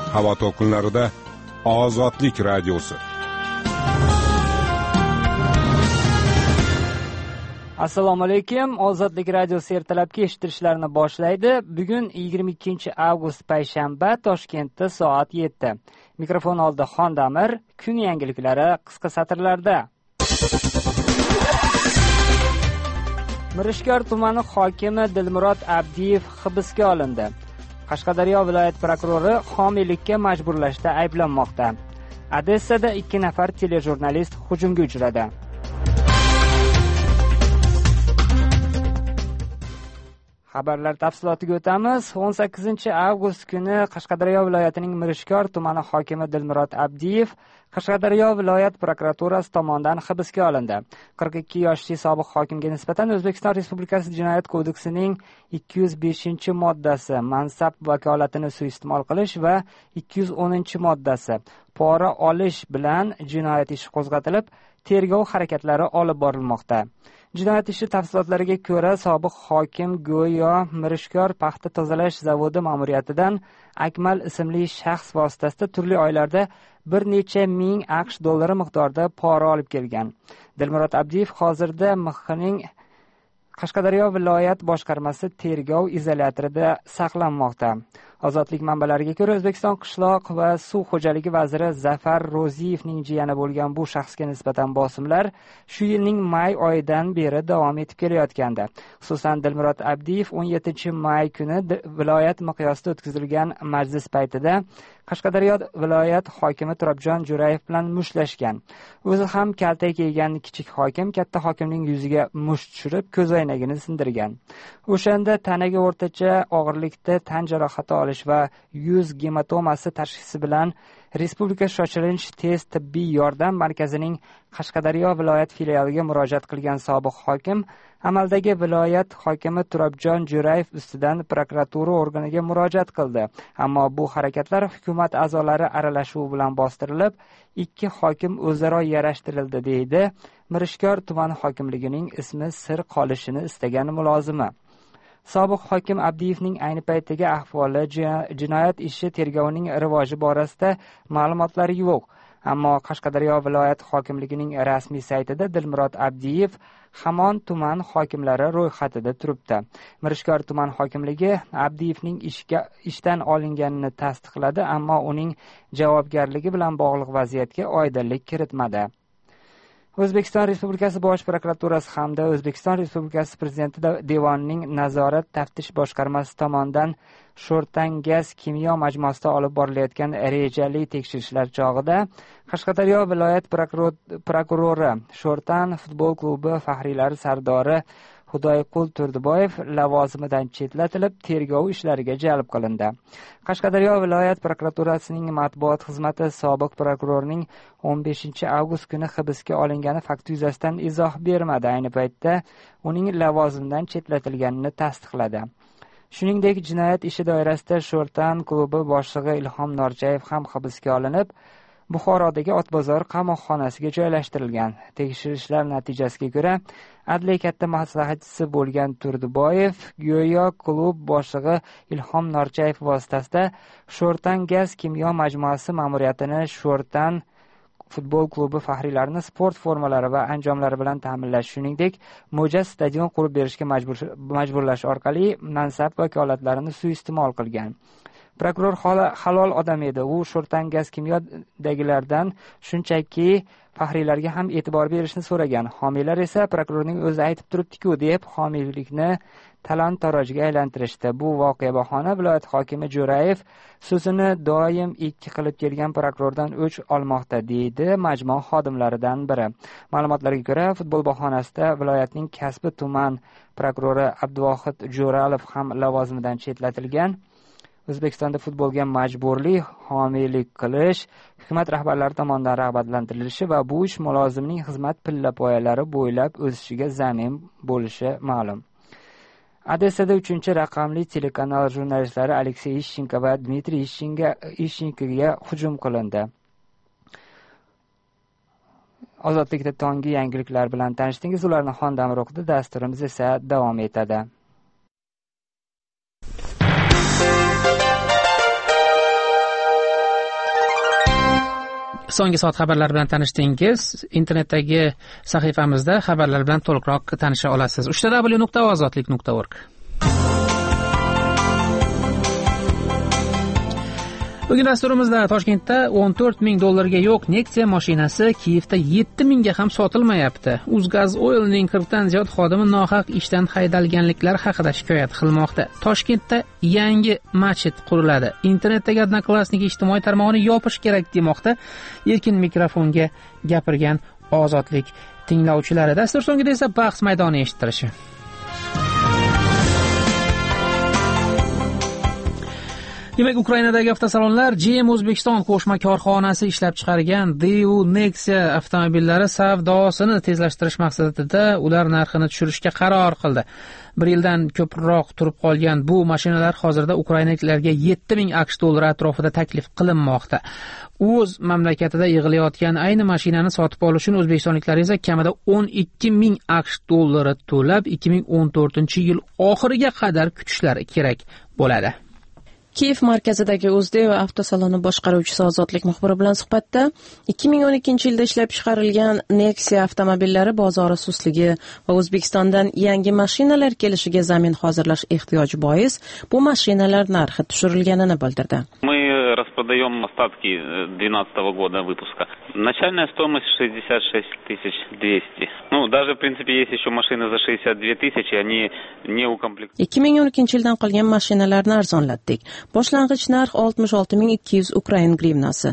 Havo to'lqinlarida Ozodlik radiosi. Assalomu alaykum. Ozodlik radiosi ertalabki eshittirishlarni boshlaydi. Bugun 22 avgust payshanba, Toshkentda soat 7. Mikrofon oldida Xondamir. Kun yangiliklari qisqa satrlarda. Mirishkor tumani hokimi Dilmurod Abdiyev hibsga olindi. Qashqadaryo viloyat prokurori homiylikka majburlashda ayblanmoqda. Odessada 2 nafar telejurnalist hujumga uchradi. Xabarlar tafsilotiga o'tamiz. 18 avgust kuni Qashqadaryo viloyatining Mirishkor tumani hokimi Dilmurod Abdiyev Qashqadaryo viloyat prokuraturasi tomonidan hibsga olindi. 42 yoshli sobiq hokimga nisbatan O'zbekiston Respublikasi Jinoyat kodeksining 205-moddasi mansab vakolatini suiiste'mol qilish va 210-moddasi pora olish bilan jinoyat ishi qo'zg'atilib, tergov harakatlari olib borilmoqda. Jinoyat ishi tafsilotlariga ko'ra, sobiq hokim go'yo Mirishkor paxta tozalash zavodi ma'muriyatidan Akmal ismli shaxs vositasida turli oylarda bir necha ming AQSh dollari miqdorida pora olib kelgan. Dilmurod Abdiyev hozirda MXning Qashqadaryo viloyat boshqarmasi tergov izolyatorida saqlanmoqda. Ozodlik manbalariga ko'ra, O'zbekiston qishloq va suv xo'jaligi vaziri Zafar Ro'ziyevning jiyani bo'lgan bu shaxsga nisbatan bosimlar shu yilning may oyidan beri davom etib kelayotgandi. Xususan, Dilmurod Abdiyev 17 may kuni viloyat miqyosida o'tkazilgan majlis paytida Qashqadaryo viloyat hokimi Turobjon Jo'rayev bilan mushtlashgan. O'zi ham kaltak yegan kichik hokim katta hokimning yuziga musht tushirib, ko'zoynagini sindirgan. O'shanda tanaga o'rtacha og'irlikda tan jarohati olish va yuz gematomasi tashxisi bilan Respublika shoshilinch tez tibbiy yordam markazining Qashqadaryo viloyat filialiga murojaat qilgan sobiq hokim amaldagi viloyat hokimi Turobjon Jo'rayev ustidan prokuratura organiga murojaat qildi. Ammo bu harakatlar hukumat a'zolari aralashuvi bilan bostirilib, 2 hokim o'zaro yarashtirildi, deydi Mirishkor tuman hokimligining ismi sir qolishini istagan mulozimi. Sobiq hokim Abdiyevning ayni paytdagi ahvoli, jinoyat ishi tergovining rivoji borasida ma'lumotlar yo'q. Ammo Qashqadaryo viloyat hokimligining rasmiy saytida Dilmurod Abdiyev hamon tuman hokimlari ro'yxatida turibdi. Mirishkor tuman hokimligi Abdiyevning ishdan olinganini tasdiqladi, ammo uning javobgarligi bilan bog'liq vaziyatga oydinlik kiritmadi. O'zbekiston Respublikasi Bosh prokuraturasi hamda O'zbekiston Respublikasi Prezidenti devonining nazorat taftish boshqarmasi tomonidan Sho'rtan gaz kimyo majmuasida olib borilayotgan rejali tekshirishlar chog'ida Qashqadaryo viloyat prokurori Sho'rtan futbol klubi faxriylari sardori Xudoyqul Turdiboyev lavozimidan chetlatilib, tergov ishlariga jalb qilindi. Qashqadaryo viloyat prokuraturasining matbuot xizmati sobiq prokurorning 15 avgust kuni hibsga olingani fakti yuzasidan izoh bermadi. Ayni paytda uning lavozimidan chetlatilganini tasdiqladi. Shuningdek, jinoyat ishi doirasida Sho'rtan klubi boshlig'i Ilhom Norchayev ham hibsga olinib, Buxorodagi Otbozor qamoqxonasiga joylashtirilgan. Tekshirishlar natijasiga ko'ra, adliya katta maslahatchisi bo'lgan Turdiboyev go'yo klub boshlig'i Ilhom Norchayev vositasida Sho'rtan gaz kimyo majmuasi ma'muriyatini Sho'rtan futbol klubi faxriylarini sport formalari va anjomlari bilan ta'minlash, shuningdek, mo'jaz stadion qurib berishga majburlash orqali mansab vakolatlarini suiiste'mol qilgan. Prokuror halol odam edi. U Sho'rtan gaz kimyodagilardan shunchaki faxriylarga ham e'tibor berishni so'ragan. Homiylar esa prokurorning o'zi aytib turibdi-ku, deb homiylikni talon-tarojga aylantirishdi. Bu voqea bahona viloyat hokimi Jo'rayev so'zini doim ikki qilib kelgan prokurordan o'ch olmoqda, deydi majmua xodimlaridan biri. Ma'lumotlarga ko'ra, futbol bahonasida viloyatning Kasbi tuman prokurori Abduvohid Jo'ralov ham lavozimidan chetlatilgan. O'zbekistonda futbolga majburli homiylik qilish hukumat rahbarlari tomonidan rag'batlantirilishi va bu ish mulozimning xizmat pillapoyalari bo'ylab o'sishiga zamin bo'lishi ma'lum. Odessada 3-raqamli telekanal jurnalistlari Aleksey Ishchenko va Dmitriy Ishchenkoga hujum qilindi. Ozodlikda tonggi yangiliklar bilan tanishdingiz. Ularni Xondamir o'qidi, dasturimiz esa davom etadi. So'nggi soat xabarlar bilan tanishdingiz. Internetdagi sahifamizda xabarlar bilan to'liqroq tanisha olasiz. www.ozodlik.org. Bugun dasturimizda Toshkentda 14 ming dollarga yo'q Nexia mashinasi Kiyevda 7 mingga ham sotilmayapti. Uzgaz Oil'ning 40 dan ziyod xodimi nohaq ishdan haydalganliklari haqida shikoyat qilmoqda. Toshkentda yangi masjid quriladi. Internetdagi Odnoklassniki ijtimoiy tarmog'ini yopish kerak demoqda. Erkin mikrofonga gapirgan Ozodlik tinglovchilari. Dastur so'ngida esa bahs maydoni eshittirishi. Demak, Ukrainadagi avtosalonlar GM O'zbekiston qo'shma korxonasi ishlab chiqargan Daewoo Nexia avtomobillari savdosini tezlashtirish maqsadida ular narxini tushirishga qaror qildi. 1 yildan ko'proq turib qolgan bu mashinalar hozirda ukrainaliklarga 7 ming AQSh dollari atrofida taklif qilinmoqda. O'z mamlakatida yig'ilayotgan ayni mashinani sotib olish uchun o'zbekistonliklar esa kamida 12 ming AQSh dollari to'lab 2014-yil oxiriga qadar kutishlari kerak bo'ladi. Kiyev markazidagi Uzdeo avtosaloni boshqaruvchisi Ozodlik muxbiri bilan suhbatda 2012-yilda ishlab chiqarilgan Nexia avtomobillari bozori sustligi va O'zbekistondan yangi mashinalar kelishiga zamin hozirlash ehtiyoji bois bu mashinalar narxi tushirilganini bildirdi. Распродаем остатки 2012 года выпуска. Начальная стоимость 66 200. Даже, в принципе, есть еще машины за 62 тысячи, они не укомплектованы. 2012-yildan qolgan mashinalarni arzonlatdik. Boshlang'ich narx 66 200 Ukrain grivnasi.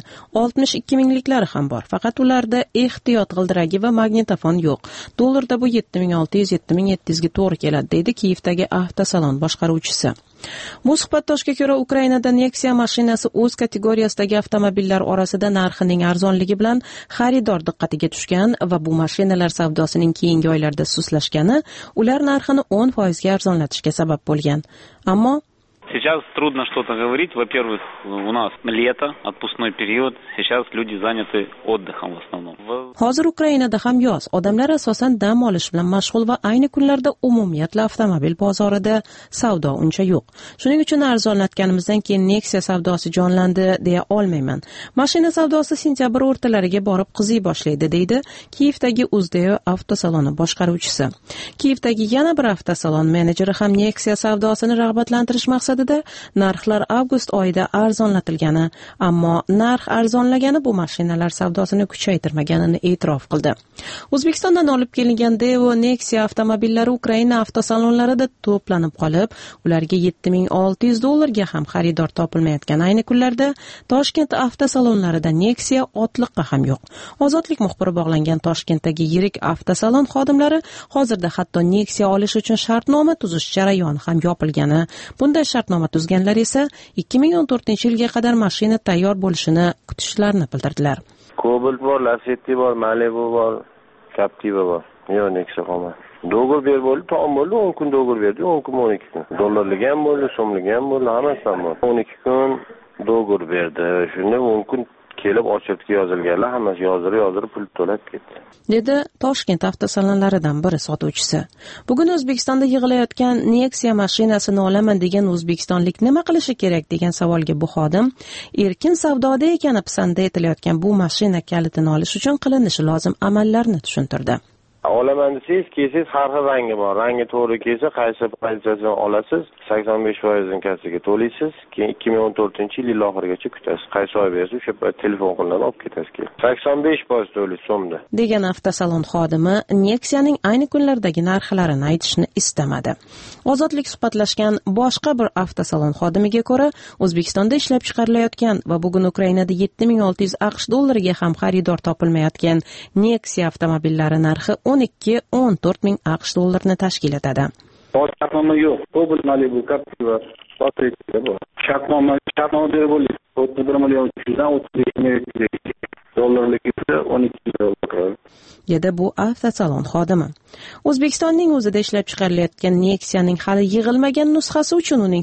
62 mingliklari ham bor. Faqat ularda ehtiyot g'ildiragi va magnitofon yo'q. Dollarda bu 7600-7700 ga to'g'ri keladi, deydi Kiyevdagi avtosalon boshqaruvchisi. Bu suhbatdoshga ko'ra, Ukrainada Nexia mashinasi o'z kategoriyasidagi avtomobillar orasida narxining arzonligi bilan xaridor diqqatiga tushgan va bu mashinalar savdosining keyingi oylarda sustlashgani ular narxini 10% ga arzonlatishga sabab bo'lgan. Ammo Сейчас трудно что-то говорить. Во-первых, у нас лето, отпускной период. Сейчас люди заняты отдыхом в основном. Hozir Ukrainada ham yoz. Odamlar asosan dam olish bilan mashg'ul va ayni kunlarda umumiyatla avtomobil bozorida savdo uncha yo'q. Shuning uchun arzonlatganimizdan keyin Nexia savdosi jonlandi deya olmayman. Mashina savdosi sentyabr o'rtalariga borib qiziy boshlaydi, deydi Kiyevdagi Uzdeo avtosaloni boshqaruvchisi. Kiyevdagi yana bir avtosalon menejeri ham Nexia savdosini rag'batlantirish maqsadida narxlar avgust oyida arzonlatilgani, ammo narx arzonlagani bu mashinalar savdosini kuchaytirmaganini e'tirof qildi. O'zbekistondan olib kelingan Daewoo Nexia avtomobillari Ukraina avtosalonlarida to'planib qolib, ularga 7600 dollarga ham xaridor topilmayotgan ayni kunlarda Toshkent avtosalonlarida Nexia otliqqa ham yo'q. Ozodlik muxbiri bog'langan Toshkentdagi yirik avtosalon xodimlari hozirda hatto Nexia olish uchun shartnoma tuzish jarayoni ham yopilgani, bunday shartnoma tuzganlar esa 2014-yilga qadar mashina tayyor bo'lishini kutishlarini bildirdilar. Cobalt bor, Lacetti bor, Malibu bor, Captiva bor. Yo'q, Nexia qolmadi. Do'g'ir ber bo'ldi, tom bo'ldi, 10 kun do'g'ir berdi, 10 kun 12 kun. Dollarlik ham bo'ldi, so'mlik ham bo'ldi, hammasidan bo'ldi. 12 kun do'g'ir berdi. Shunda 10 kun kelib ochibga yozilganlar hammasi yozdirib pul to'lab ketdi, dedi Toshkent avtosalonlaridan biri sotuvchisi. Bugun O'zbekistonda yig'ilayotgan Nexia mashinasini olaman degan o'zbekistonlik nima qilishi kerak degan savolga bu xodim erkin savdoda ekani pisanda etilayotgan bu mashina kalitini olish uchun qilinishi lozim amallarni tushuntirdi. Olaman desangiz, kelsangiz har xil rangi bor. Rangi to'g'ri kelsa, qaysi pozitsiyasini olasiz, 85% kassiga to'laysiz, keyin 2014-yil oxirigacha kutasiz. Qaysi oy bersa, o'sha telefon qilinadi, olib ketasiz keyin. 85% to'laysiz so'mda. Degan avtosalon xodimi Nexia'ning ayni kunlardagi narxlarini aytishni istamadi. Ozodlik suhbatlashgan boshqa bir avtosalon xodimiga ko'ra, O'zbekistonda ishlab chiqarilayotgan va bugun Ukrainada 7600 AQSh dollariga ham xaridor topilmayotgan Nexia avtomobillari narxi 12-14 ming AQSh dollarini tashkil etadi. Shartnoma yo'q. Cobalt, Malibu, Captiva, Patricia bor. Shartnoma berib bo'ldi. 31 million dan 35 million dollarlikda 12 dollar. Dedi bu avtosalon xodimi. O'zbekistonning o'zida ishlab chiqarilayotgan Nexia'ning hali yig'ilmagan nusxasi uchun uning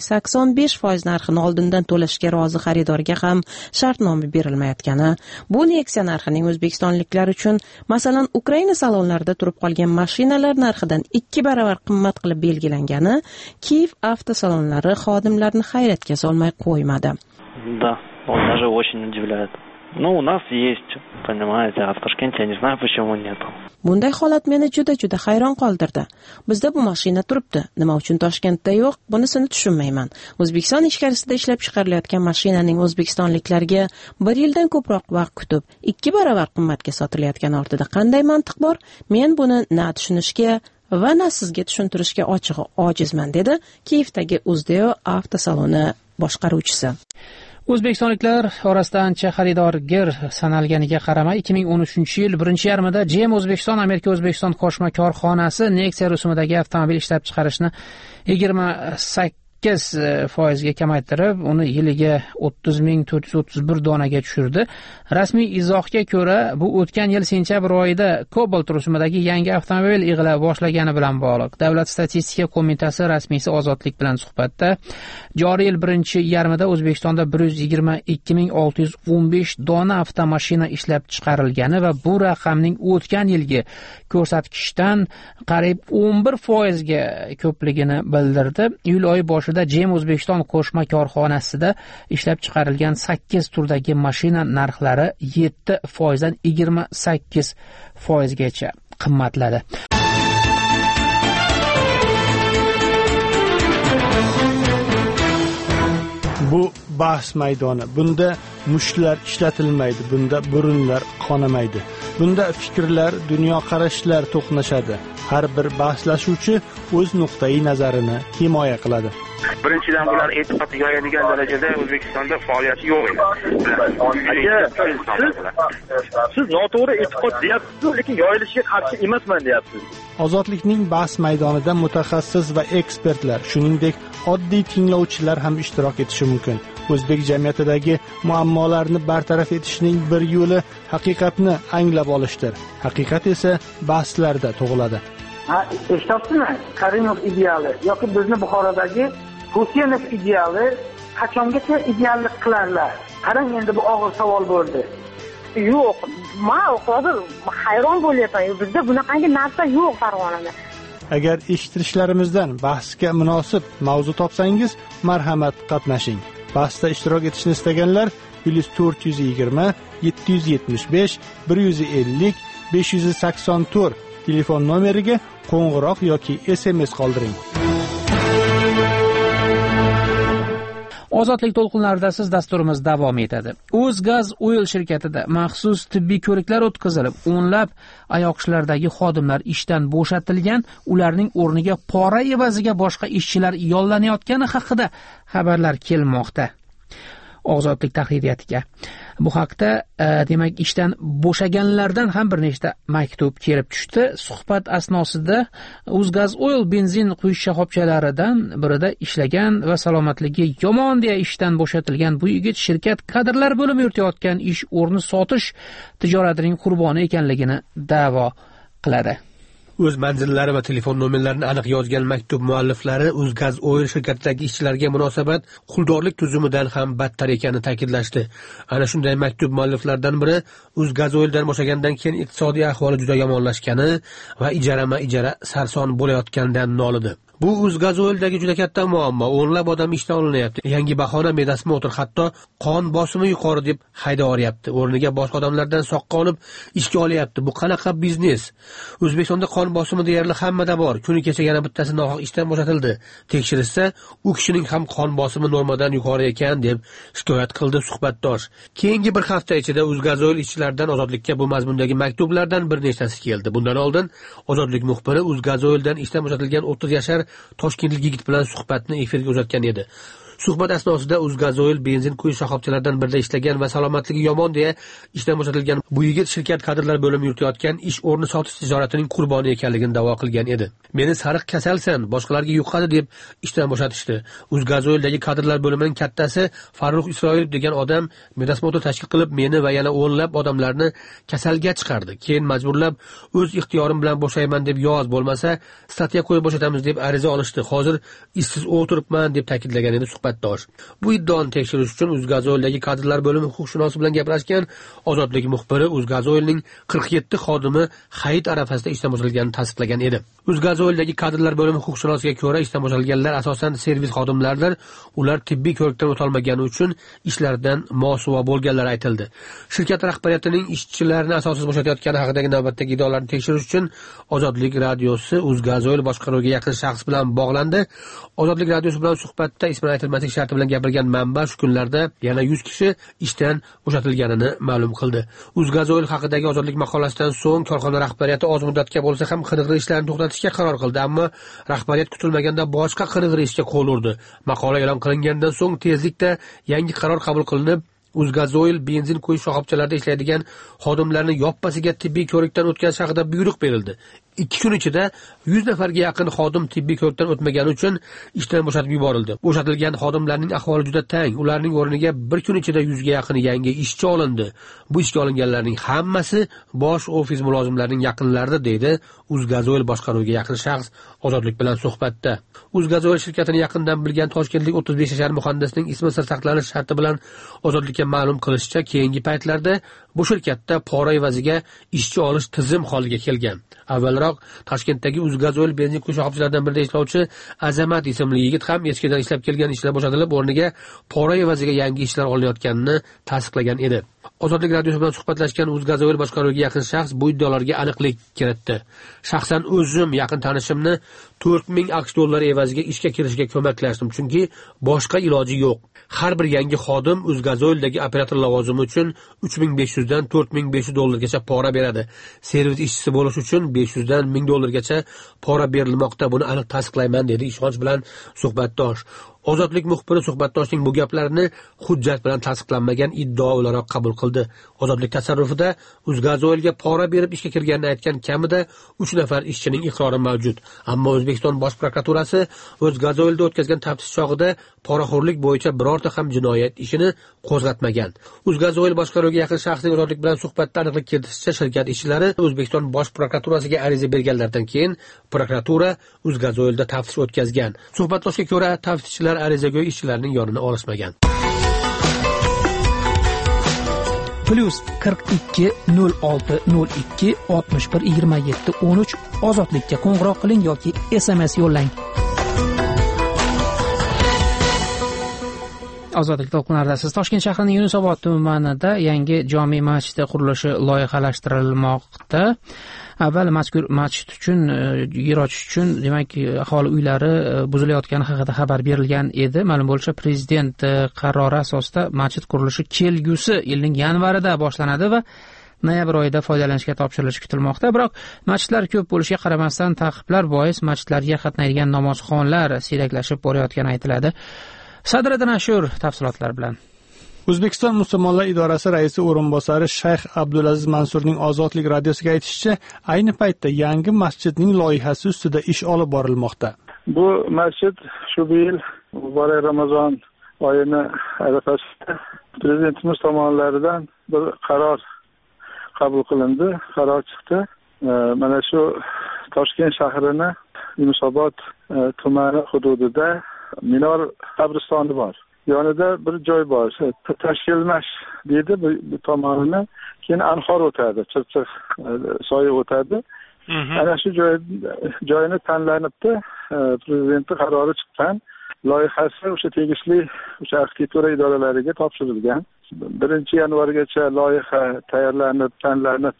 85% narxini oldindan to'lashga rozi xaridorga ham shartnoma berilmayotgani, bu Nexia narxining o'zbekistonliklar uchun, masalan, Ukraina salonlarida turib qolgan mashinalar narxidan 2 baravar qimmat qilib belgilangani Kiyev avtosalonlari xodimlarini hayratga solmay qo'ymadi. Да, он даже очень удивляет. Ну, у нас есть, понимаете, а в Ташкенте я не знаю, почему нету. Bunday holat meni juda hayron qoldirdi. Bizda bu mashina turibdi. Nima uchun Toshkentda yo'q? Bunisini tushunmayman. O'zbekiston ichkarisida ishlab chiqarilayotgan mashinaning o'zbekistonliklarga 1 yildan ko'proq vaqt kutib, 2 barobar qimmatga sotilayotgani ortida qanday mantiq bor? Men buni na tushunishga va na sizga tushuntirishga ochig'i ojizman, dedi Kiyevdagi Uzdeo avtosaloni boshqaruvchisi. O'zbekistonliklar orasida ancha xaridorgir sanalganiga qaramay 2013-yil 1-yarmida GM O'zbekiston Amerika O'zbekiston qo'shma korxonasi Nexia rusumidagi avtomobil ishlab chiqarishni 28% ga kamaytirib, uni yiliga 30,431 donaga tushirdi. Rasmiy izohga ko'ra, bu o'tgan yil sentyabr oyida Cobalt rusumidagi yangi avtomobil yig'ila boshlagani bilan bog'liq. Davlat statistika qo'mitasi rasmiysi Ozodlik bilan suhbatda joriy yil 1-yarmida O'zbekistonda 122,615 dona avtomashina ishlab chiqarilgani va bu raqamning o'tgan yilgi ko'rsatkichdan qariyb 11% ga ko'pligini bildirdi. Iyul oyi boshida GM O'zbekiston qo'shma korxonasida ishlab chiqarilgan 8 turdagi mashina narxlari 7% dan 28% gacha qimmatladi. Bu bahs maydoni. Bunda mushlar ishlatilmaydi, bunda burunlar qonamaydi. Bunda fikrlar, dunyoqarashlar to'qnashadi. Har bir bahslashuvchi o'z nuqtai nazarini himoya qiladi. Birinchidan bular e'tiqodga yoyadigan darajada O'zbekistonda faoliyati yo'q edi. Siz noto'g'ri e'tiqod deyapsiz, lekin yoyilishiga qarshi emasman deyapsiz. Ozodlikning bahs maydonida mutaxassis va ekspertlar, shuningdek oddiy tinglovchilar ham ishtirok etishi mumkin. O'zbek jamiyatidagi muammolarni bartaraf etishning bir yo'li haqiqatni anglab olishdir. Haqiqat esa bahslarda tug'iladi. Eshityapsizmi? Karimov ideali yoki bizni Buxorodagi Husenov ideali qachongacha ideallik qilarlar? Qarang, endi bu og'ir savol bo'ldi. Yo'q, men hozir hayron bo'lyapman. Bizda bunaqangi narsa yo'q Farg'onada. Agar eshittirishlarimizdan bahsga munosib mavzu topsangiz, marhamat qatnashing. Bahsda ishtirok etishni istaganlar +420 775 150 584 telefon nomeriga qo'ng'iroq yoki SMS qoldiring. Ozodlik to'lqinlarida siz dasturimiz davom etadi. O'zgaz Oil shirkatida maxsus tibbiy ko'riklar o'tkazilib, o'nlab ayoqishlardagi xodimlar ishdan bo'shatilgan, ularning o'rniga pora evaziga boshqa ishchilar yollanayotgani haqida xabarlar kelmoqda. Ozodlik tahririyatiga. Bu haqda demak ishdan bo'shaganlardan ham bir nechta maktub kelib tushdi. Suhbat asnosida O'zgaz Oil benzin quyish shoxobchalaridan birida ishlagan va salomatligi yomon deya ishdan bo'shatilgan bu yigit shirkat kadrlar bo'limi yuritayotgan ish o'rni sotish tijoratining qurboni ekanligini da'vo qiladi. O'z manzillari va telefon nomerlarini aniq yozgan maktub mualliflari O'zgaz Oil shirkatidagi ishchilarga munosabat quldorlik tuzumidan ham battar ekanini ta'kidlashdi. Ana shunday maktub mualliflaridan biri O'zgaz Oildan bo'shagandan keyin iqtisodiy ahvoli juda yomonlashgani va ijara sarson bo'layotganidan nolidi. Bu O'zgaz Oildagi juda katta muammo. O'nlab odam ishdan olinyapti. Yangi bahona me'dasima o'tir, hatto qon bosimi yuqori deb hayda oryapti. O'rniga boshqa odamlardan soqqa olib ishga olyapti. Bu qanaqa biznes? O'zbekistonda qon bosimi deyarli hammada bor. Kuni kecha yana bittasi nohaq ishdan bo'shatildi. Tekshirishsa, u kishining ham qon bosimi normadan yuqori ekan deb shikoyat qildi suhbatdosh. Keyingi bir hafta ichida O'zgaz Oil ishchilaridan Ozodlikka bu mazmundagi maktublardan bir nechtasi keldi. Bundan oldin Ozodlik muxbiri O'zgaz Oildan ishdan bo'shatilgan 30 yashar toshkentlik yigit bilan suhbatni efirga uzatgan edi. Suhbat asnosida O'zgaz Oil benzin quyish shoxobchalaridan birida ishlagan va salomatligi yomon deya ishdan bo'shatilgan bu yigit shirkat kadrlar bo'limi yuritayotgan ish o'rni sotish tijoratining qurboni ekanligini da'vo qilgan edi. Meni sariq kasalsan, boshqalarga yuqadi deb ishdan bo'shatishdi. O'zgaz Oildagi kadrlar bo'limining kattasi Farruh Isroilov degan odam me'dasmotor tashkil qilib meni va yana o'nlab odamlarni kasalga chiqardi. Keyin majburlab o'z ixtiyorim bilan bo'shayman deb yoz, bo'lmasa statiya qo'yib bo'shatamiz deb ariza olishdi. Hozir ishsiz o'tiribman deb ta'kidlagan edi. suhbatdosh. Bu iddaoni tekshirish uchun Uzgazoildagi kadrlar bo'limi huquqshunosi bilan gaplashgan Ozodlik muxbiri Uzgazoilning 47 xodimi hayit arafasida ishdan bo'shatilganini tasdiqlagan edi. Uzgazoildagi kadrlar bo'limi huquqshunosiga ko'ra ishdan bo'shatilganlar asosan servis xodimlaridir. Ular tibbiy ko'rikdan o'tolmagani uchun ishlaridan mosuvo bo'lganlari aytildi. Shirkat rahbariyatining ishchilarni asossiz bo'shatayotgani haqidagi navbatdagi iddaolarni tekshirish uchun Ozodlik radiosi Uzgazoil boshqaruviga yaqin shaxs bilan bog'landi. Ozodlik radiosi bilan suhbatda ismi aytilmaslik sharti bilan gapirgan manba shu kunlarda yana 100 kishi ishdan bo'shatilganini ma'lum qildi. Uzgazoil haqidagi Ozodlik maqolasidan so'ng korxona rahbariyati oz muddatga bo'lsa ham qiniqri ishlarni to'xtatishga qaror qildi, ammo rahbariyat kutilmaganda boshqa qiniqri ishga qo'l urdi. Maqola e'lon qilingandan so'ng tezlikda yangi qaror qabul qilinib, Uzgazoil benzin quyish shoxobchalarida ishlaydigan xodimlarni yoppasiga tibbiy ko'rikdan o'tkazish haqida buyruq berildi. 2 kun ichida 100 nafarga yaqin xodim tibbiy ko'rikdan o'tmagani uchun ishdan bo'shatib yuborildi. Bo'shatilgan xodimlarning ahvoli juda tang. Ularning o'rniga 1 kun ichida 100 ga yaqin yangi ishchi olindi. Bu ishga olinganlarning hammasi bosh ofis mulozimlarining yaqinlarida, deydi Uzgazoil boshqaruviga yaqin shaxs Ozodlik bilan suhbatda. Uzgazoil shirkatini yaqindan bilgan toshkentlik 35 yashar muhandisning ismi sir saqlanish sharti bilan Ozodlikka ma'lum qilishicha, keyingi paytlarda bu shirkatda pora evaziga ishchi olish tizim holiga kelgan. Avvalroq Toshkentdagi Uzgazoil benzin quyish shoxobchalaridan birida ishlovchi Azamat ismli yigit ham eskidan ishlab kelgan ishlar bo'shatilib, o'rniga pora evaziga yangi ishlar olinayotganini tasdiqlagan edi. Ozodlik radiosi bilan suhbatlashgan Uzgazoil boshqaruviga yaqin shaxs bu iddaolarga aniqlik kiritdi. Shaxsan o'zim yaqin tanishimni 4000 AQSh dollari evaziga ishga kirishga ko'maklashdim, chunki boshqa iloji yo'q. Har bir yangi xodim Uzgazoildagi operator lavozimi uchun 3500 dan 4500 dollargacha pora beradi. Servis ishchisi bo'lish uchun 500 dan 1000 dollargacha pora berilmoqda. Buni aniq tasdiqlayman, dedi ishonch bilan suhbatdosh. Ozodlik muxbiri suhbatdoshning bu gaplarini hujjat bilan tasdiqlanmagan iddao o'laroq qabul qildi. Ozodlik tasarrufida Uzgazoilga pora berib ishga kirganini aytgan kamida 3 nafar ishchining iqrori mavjud. Ammo O'zbekiston Bosh prokuraturasi Uzgazoilda o'tkazgan taftish chog'ida poraxo'rlik bo'yicha birorta ham jinoyat ishini qo'zg'atmagan. Uzgazoil boshqaruviga yaqin shaxsning Ozodlik bilan suhbatda aniqlik kiritishicha, shirkat ishchilari O'zbekiston Bosh prokuraturasiga ariza berganlardan keyin prokuratura Uzgazoilda taftish o'tkazgan. Suhbatdoshga ko'ra, taftishchilar arizago'y ishchilarning yonini olishmagan. +42 06 02 61 27 13 Ozodlikka qo'ng'iroq qiling yoki SMS yo'llang. Ozodlik to'lqinlarida siz Toshkent shahrining Yunusobod tumanida yangi jome masjidi qurilishi loyihalashtirilmoqda. Avval mazkur masjid uchun yer ochish uchun demak aholi uylari buzilayotgani haqida xabar berilgan edi. Ma'lum bo'lishicha, prezident qarori asosida masjid qurilishi kelgusi yilning yanvarida boshlanadi va noyabr oyida foydalanishga topshirilishi kutilmoqda. Biroq masjidlar ko'p bo'lishiga qaramasdan taqiqlar bois masjidlarga qatnaydigan namozxonlar siyraklashib borayotgani aytiladi. Sadriddin Ashur tafsilotlar bilan. O'zbekiston musulmonlar idorasi raisi o'rinbosari Shayx Abdulaziz Mansurning Ozodlik radiosiga aytishicha, ayni paytda yangi masjidning loyihasi ustida ish olib borilmoqda. Bu masjid shu yil muborak Ramazon oyini arafasida prezidentimiz tomonidan bir qaror qabul qilindi, qaror chiqdi. Mana shu Toshkent shahrini Yunusobod tumani hududida Minor qabristoni bor. Yonida bir joy bor. Tashkilmash deydi bu tomonini. Keyin anhor o'tadi, Chirchiq soyi o'tadi. Ana shu joyini tanlanibdi. Prezidentning qarori chiqqan. Loyihasi o'sha tegishli o'sha arxitektura idoralariga topshirilgan. 1 yanvargacha loyiha tayyorlanib, tanlanib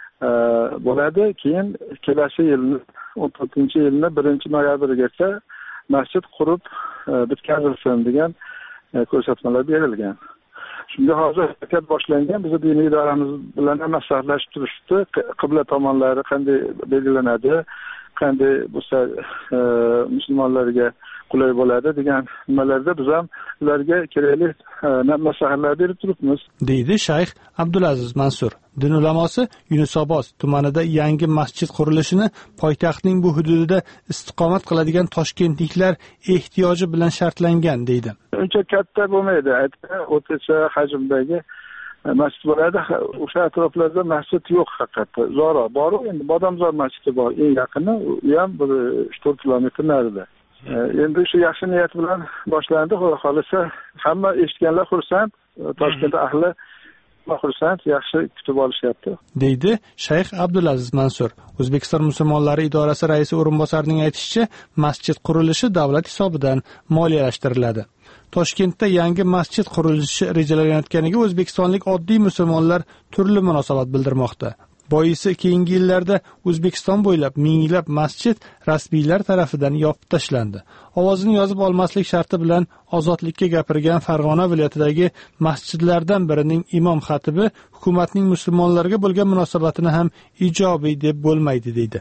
bo'ladi. Keyin kelasi yilni 14-yilni 1 noyabrgacha masjid qurib bitkazilsin degan ko'rsatmalar berilgan. Shunga hozir harakat boshlangan. Biz diniy idoramiz bilan maslahatlashib turishdi. Qibla tomonlari qanday belgilanadi, qanday bo'lsa musulmonlarga qulay bo'ladi degan nimalarda biz ham ularga kerakli maslahatlar berib turibmiz, deydi Shayx Abdulaziz Mansur. Din ulamosi Yunusobod tumanida yangi masjid qurilishini poytaxtning bu hududida istiqomat qiladigan toshkentliklar ehtiyoji bilan shartlangan, deydi. Uncha katta bo'lmaydi, o'rtacha hajmdagi masjid bo'ladi. O'sha atroflarda masjid yo'q haqiqatda. Zora bor, endi Bodomzor masjidi bor, eng yaqini, u ham 3-4 kilometr narida. Endi shu yaxshi niyat bilan boshlandi. Xudo xolisa hamma eshitganlar xursand, Toshkent ahli xursand, yaxshi kutib olishyapti, deydi Shayx Abdulaziz Mansur. O'zbekiston musulmonlari idorasi raisi o'rinbosarining aytishicha, masjid qurilishi davlat hisobidan moliyalashtiriladi. Toshkentda yangi masjid qurilishi rejalanayotganiga o'zbekistonlik oddiy musulmonlar turli munosabat bildirmoqda. Boisi keyingi yillarda O'zbekiston bo'ylab minglab masjid rasmiylar tarafidan yopib tashlandi. Ovozini yozib olmaslik sharti bilan ozodlikka gapirgan Farg'ona viloyatidagi masjidlardan birining imom xatibi hukumatning musulmonlarga bo'lgan munosabatini ham ijobiy deb bo'lmaydi deydi.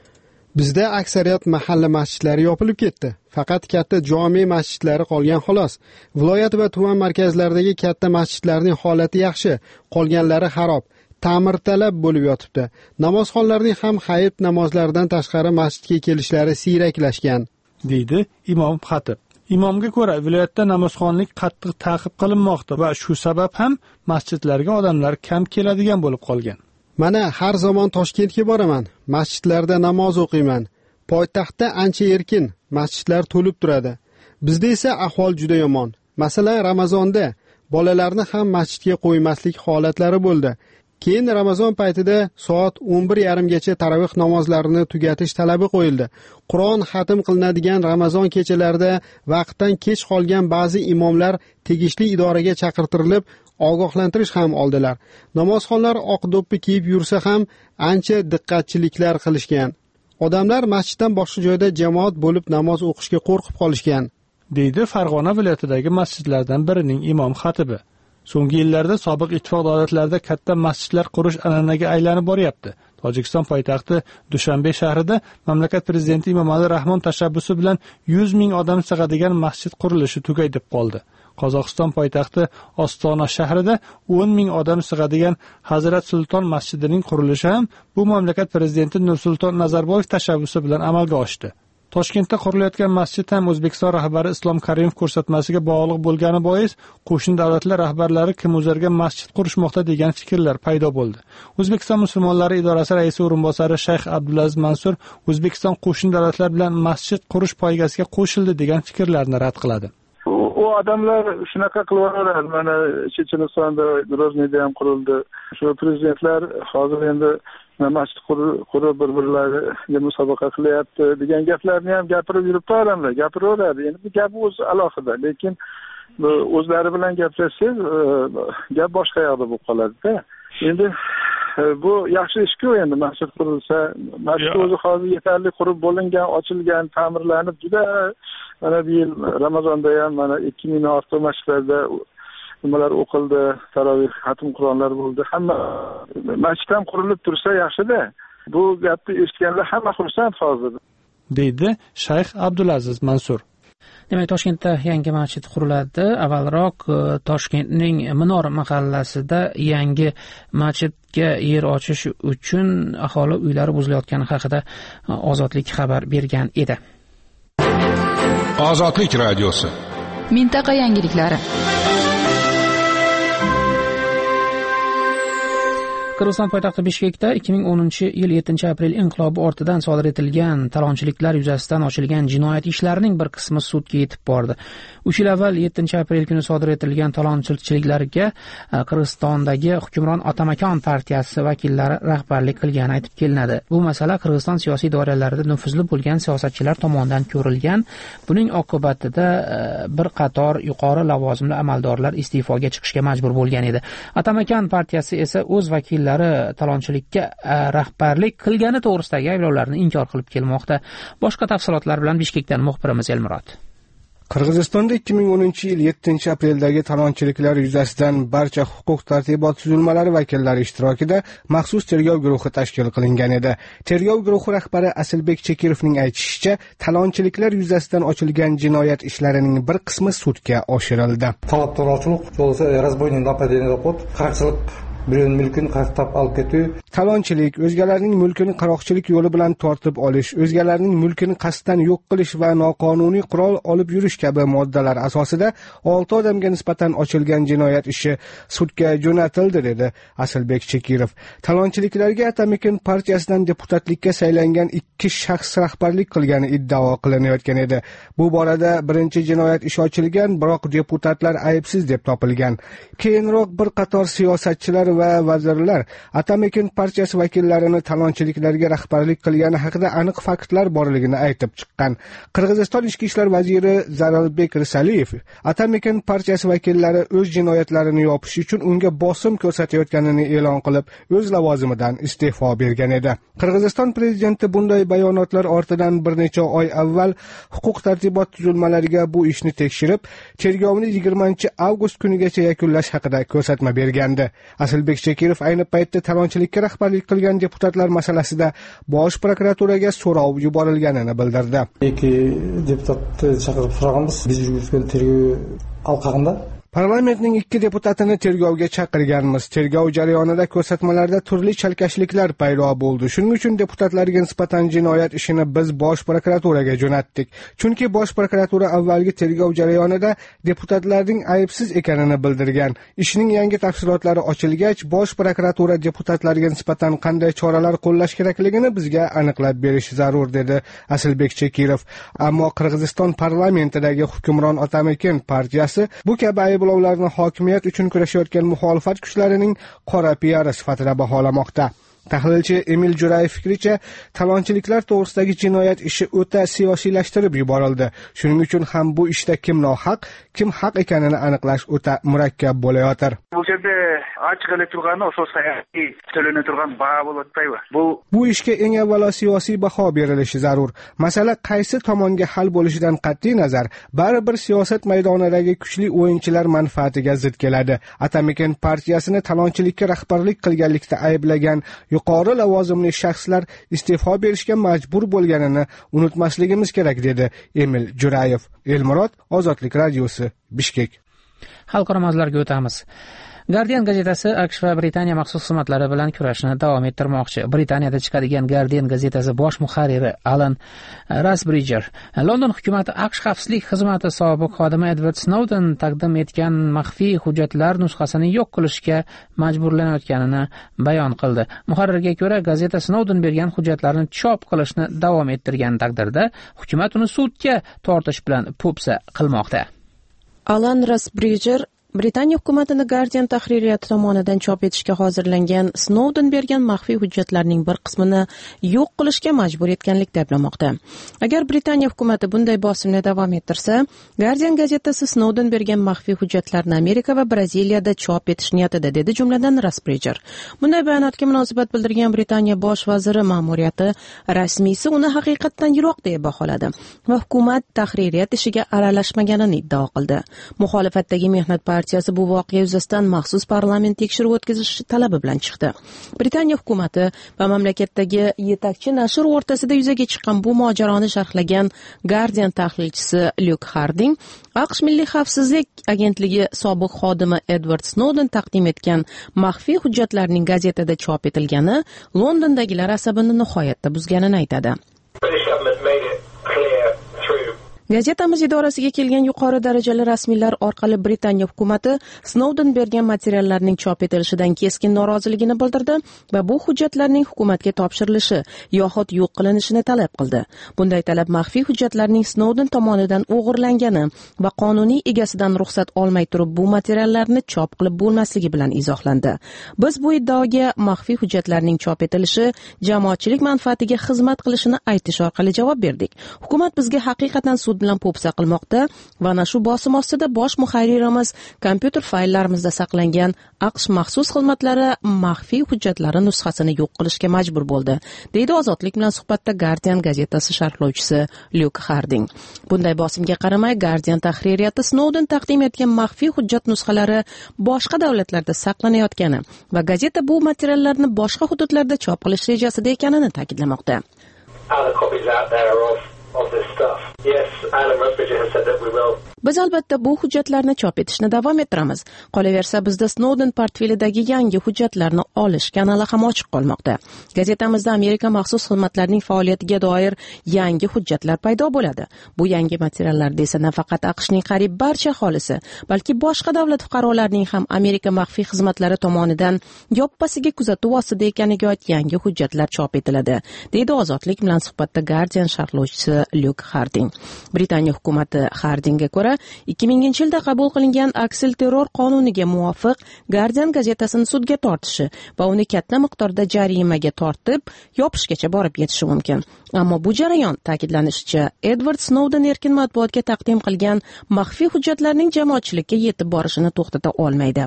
Bizda aksariyat mahalla masjidlari yopilib ketdi. Faqat katta jome masjidlari qolgan xolos. Viloyat va tuman markazlaridagi katta masjidlarning holati yaxshi, qolganlari xarob. Ta'mirtalab bo'lib yotibdi. Namozxonlarning ham hayit namozlaridan tashqari masjidga kelishlari siyraklashgan, deydi imom xatib. Imomga ko'ra, viloyatda namozxonlik qattiq ta'qib qilinmoqda va shu sabab ham masjidlarga odamlar kam keladigan bo'lib qolgan. Mana har zamon Toshkentga boraman, masjidlarda namoz o'qiyman. Poytaxtda ancha erkin, masjidlar to'lib turadi. Bizda esa ahvol juda yomon. Masalan, Ramazonda bolalarni ham masjidga qo'ymaslik holatlari bo'ldi. Keyin Ramazon paytida soat 11:30 gacha taravih namozlarini tugatish talabi qo'yildi. Qur'on xatm qilinadigan Ramazon kechalarida vaqtdan kech qolgan ba'zi imomlar tegishli idoraga chaqirtirilib, ogohlantirish ham oldilar. Namozxonlar oq do'ppi kiyib yursa ham ancha diqqatchiliklar qilishgan. Odamlar masjiddan boshqa joyda jamoat bo'lib namoz o'qishga qo'rqib qolishgan, deydi Farg'ona viloyatidagi masjidlardan birining imom xatibi. So'nggi yillarda sobiq ittifoq davlatlarida katta masjidlar qurish an'anaga aylanib boryapti. Tojikiston poytaxti Dushanbe shahrida mamlakat prezidenti Emomali Rahmon tashabbusi bilan 100 ming odam sig'adigan masjid qurilishi tugay deb qoldi. Qozog'iston poytaxti Ostona shahrida 10 ming odam sig'adigan Hazrat Sulton masjidining qurilishi ham bu mamlakat prezidenti Nursulton Nazarboyev tashabbusi bilan amalga oshdi. Toshkentda qurilayotgan masjid ham O'zbekiston rahbari Islom Karimov ko'rsatmasiga bog'liq bo'lgani bois qo'shni davlatlar rahbarlari kim o'zarga masjid qurishmoqda degan fikrlar paydo bo'ldi. O'zbekiston musulmonlari idorasi raisi o'rinbosari Shayx Abdulaziz Mansur O'zbekiston qo'shni davlatlar bilan masjid qurish poygasiga qo'shildi degan fikrlarni rad qiladi. U odamlar shunaqa qilaveradi. Mana Chechenistonda Grozniyda ham qurildi. Shu prezidentlar hozir endi masjid qurib bir-birlariga musobaqa qilyapti degan gaplarni ham gapirib yuribdi odamlar, gapiraveradi. Endi bu gap o'zi alohida, lekin o'zlari bilan gaplashsangiz gap boshqa yoqda bo'lib qoladi-da. Endi bu yaxshi ish-ku, endi masjid qurilsa, masjid o'zi hozir yetarli qurib bo'lingan, ochilgan, ta'mirlanib juda mana bu yil Ramazonda ham mana 2000 dan ortiq masjidlarda nimalar o'qildi, tarovih, xatm Qur'onlar bo'ldi. Hamma masjid ham qurilib tursa yaxshi-da. Bu gapni eshitganlar hamma xursand hozir, deydi Shayx Abdulaziz Mansur. Demak, Toshkentda yangi masjid quriladi. Avvalroq Toshkentning Minor mahallasida yangi masjidga yer ochish uchun aholi uylari buzilayotgani haqida Ozodlik xabar bergan edi. Ozodlik radiosi. Mintaqa yangiliklari. Qirg'iziston poytaxti Bishkekda 2010-yil 7-aprel inqilobi ortidan sodir etilgan talonchiliklar yuzasidan ochilgan jinoyat ishlarining bir qismi sudga yetib bordi. 3 yil avval 7-aprel kuni sodir etilgan talonchiliklarga Qirg'izistondagi hukmron Atamakon partiyasi vakillari rahbarlik qilgani aytib kelinadi. Bu masala Qirg'iziston siyosiy doiralarida nufuzli bo'lgan siyosatchilar tomonidan ko'rilgan. Buning oqibatida bir qator yuqori lavozimli amaldorlar iste'foga chiqishga majbur bo'lgan edi. Atamakon partiyasi esa o'z vakillari talonchilikka rahbarlik qilgani to'g'risidagi ayblovlarni inkor qilib kelmoqda. Boshqa tafsilotlar bilan Bishkekdan muxbirimiz Elmurod. Qirg'izistonda 2010-yil 7-apreldagi talonchiliklar yuzasidan barcha huquq tartibot tuzilmalari vakillari ishtirokida maxsus tergov guruhi tashkil qilingan edi. Tergov guruhi rahbari Asilbek Chekirovning aytishicha, talonchiliklar yuzasidan ochilgan jinoyat ishlarining bir qismi sudga oshirildi. Talabtorchilik, разбойный нападение, qirqchilik birovning mulkini qasdlab olib ketuv, talonchilik, o'zgalarning mulkini qaroqchilik yo'li bilan tortib olish, o'zgalarning mulkini qasddan yo'q qilish va noqonuniy qurol olib yurish kabi moddalar asosida 6 odamga nisbatan ochilgan jinoyat ishi sudga jo'natildi, dedi Asilbek Chekirov. Talonchiliklarga Atamaken partiyasidan deputatlikka saylangan 2 shaxs rahbarlik qilgani iddao qilinayotgan edi. Bu borada birinchi jinoyat ishi ochilgan, biroq deputatlar aybsiz deb topilgan. Keyinroq bir qator siyosatchilar va vazirlar Atamaken partiyasi vakillarini talonchiliklarga rahbarlik qilgani haqida aniq faktlar borligini aytib chiqqan. Qirg'iziston ichki ishlar vaziri Zaralbek Risaliyev Atamaken partiyasi vakillari o'z jinoyatlarini yopish uchun unga bosim ko'rsatayotganini e'lon qilib, o'z lavozimidan iste'fo bergan edi. Qirg'iziston prezidenti bunday bayonotlar ortidan bir necha oy avval huquq-tartibot tuzilmalariga bu ishni tekshirib, tergovni 20-avgust kunigacha yakunlash haqida ko'rsatma bergandi. Asilbek Chekirov ayni paytda talonchilikka rahbarlik qilgan deputatlar masalasida Bosh prokuraturaga so'rov yuborilganini bildirdi. Ikki deputatni chaqirib so'raganmiz. Biz yurgizgan tergov alqog'ida Parlamentning 2 deputatini tergovga chaqirganmiz. Tergov jarayonida ko'rsatmalarda turli chalkashliklar paydo bo'ldi. Shuning uchun deputatlarga nisbatan jinoyat ishini biz Bosh prokuraturaga jo'natdik. Chunki Bosh prokuratura avvalgi tergov jarayonida deputatlarning aybsiz ekanini bildirgan. Ishning yangi tafsilotlari ochilgach, Bosh prokuratura deputatlarga nisbatan qanday choralar qo'llash kerakligini bizga aniqlab berishi zarur, dedi Asilbek Chekirov. Ammo Qirg'iziston parlamentidagi hukmron Atamaken partiyasi bu kabi ularni hokimiyat uchun kurashayotgan muxolifat kuchlarining qora PR sifatida baholamoqda. Tahlilchi Emil Jurayev fikricha, talonchiliklar to'g'risidagi jinoyat ishi o'ta siyosiylashtirib yuborildi. Shuning uchun ham bu ishda kim nohaq, kim haq ekanini aniqlash o'ta murakkab bo'layotir. Bu yerda ochiqlik turgani asosiy to'lanib turgan baho bo'lib o'tmaydi. Bu ishga eng avvalo siyosiy baho berilishi zarur. Masala qaysi tomonga hal bo'lishidan qat'iy nazar, baribir siyosat maydonidagi kuchli o'yinchilar manfaatiga zid keladi. Atamaken partiyasini talonchilikka rahbarlik qilganlikda ayblagan yuqori lavozimli shaxslar iste'fo berishga majbur bo'lganini unutmasligimiz kerak, dedi Emil Jurayev. Elmurod, Ozodlik radiosi, Bishkek. Xalqaro mavzularga o'tamiz. Guardian gazetasi AQSh va Britaniya maxsus xizmatlari bilan kurashni davom ettirmoqchi. Britaniyada chiqadigan Guardian gazetasi bosh muharriri Alan Rusbridger London hukumati AQSh xavfsizlik xizmati sobiq xodimi Edward Snowden taqdim etgan maxfiy hujjatlar nusxasini yo'q qilishga majburlanayotganini bayon qildi. Muharrirga ko'ra, gazeta Snowden bergan hujjatlarni chop qilishni davom ettirgan taqdirda hukumat uni sudga tortish bilan po'pisa qilmoqda. Alan Rusbridger Britaniya hukumatini Guardian tahririyati tomonidan chop etishga hozirlangan Snowden bergan maxfiy hujjatlarning bir qismini yo'q qilishga majbur etganlikda ayblamoqda. Agar Britaniya hukumati bunday bosimni davom ettirsa, Guardian gazetasi Snowden bergan maxfiy hujjatlarni Amerika va Braziliyada chop etish niyatida, dedi jumladan Rusbridger. Bunday bayonotga munosabat bildirgan Britaniya bosh vaziri ma'muriyati rasmiysi uni haqiqatdan yiroq deb baholadi va hukumat tahririyat ishiga aralashmaganini iddao qildi. Muxolifatdagi Mehnat partiyasi bu voqea yuzasidan maxsus parlament tekshiruv o'tkazish talabi bilan chiqdi. Britaniya hukumati va mamlakatdagi yetakchi nashr o'rtasida yuzaga chiqqan bu mojaroni sharhlagan Guardian tahlilchisi Luke Harding, AQSh Milliy xavfsizlik agentligi sobiq xodimi Edward Snowden taqdim etgan maxfiy hujjatlarning gazetada chop etilgani Londondagilar asabini nihoyatda buzganini aytadi. Gazetamiz idorasiga kelgan yuqori darajali rasmiylar orqali Britaniya hukumati Snowden bergan materiallarning chop etilishidan keskin noroziligini bildirdi va bu hujjatlarning hukumatga topshirilishi yoxud yo'q qilinishini talab qildi. Bunday talab maxfiy hujjatlarning Snowden tomonidan o'g'irlangani va qonuniy egasidan ruxsat olmay turib bu materiallarni chop qilib bo'lmasligi bilan izohlandi. Biz bu iddaoga maxfiy hujjatlarning chop etilishi jamoatchilik manfaatiga xizmat qilishini aytish orqali javob berdik. Hukumat bizga haqiqatan sud bilan po'pisa qilmoqda va ana shu bosim ostida bosh muharririmiz kompyuter fayllarimizda saqlangan AQSh maxsus xizmatlari maxfiy hujjatlari nusxasini yo'q qilishga majbur bo'ldi, deydi Ozodlik bilan suhbatda Guardian gazetasi sharhlovchisi Luke Harding. Bunday bosimga qaramay, Guardian tahririyati Snowden taqdim etgan maxfiy hujjat nusxalari boshqa davlatlarda saqlanayotgani va gazeta bu materiallarni boshqa hududlarda chop qilish rejasida ekanini ta'kidlamoqda. of this stuff. Yes, Alan Rusbridger has said that we will. Biz albatta bu hujjatlarni chop etishni davom ettiramiz. Qolaversa bizda Snowden portfelidagi yangi hujjatlarni olish kanali ham ochiq qolmoqda. Gazetamizda Amerika maxsus xizmatlarining faoliyatiga doir yangi hujjatlar paydo bo'ladi. Bu yangi materiallarda esa nafaqat AQShning qariyb barcha aholisi, balki boshqa davlat fuqarolarining ham Amerika maxfiy xizmatlari tomonidan yoppasiga kuzatuv ostida ekaniga oid yangi hujjatlar chop etiladi, deydi Ozodlik bilan suhbatda Guardian sharhlovchisi Luke Harding. Britaniya hukumati Hardingga ko'ra 2000-yilda qabul qilingan aksilterror qonuniga muvofiq Guardian gazetasini sudga tortishi va uni katta miqdorda jarimaga tortib, yopishgacha borib yetishi mumkin. Ammo bu jarayon, ta'kidlanishicha, Edward Snowden erkin matbuotga taqdim qilgan maxfiy hujjatlarning jamoatchilikka yetib borishini to'xtata olmaydi.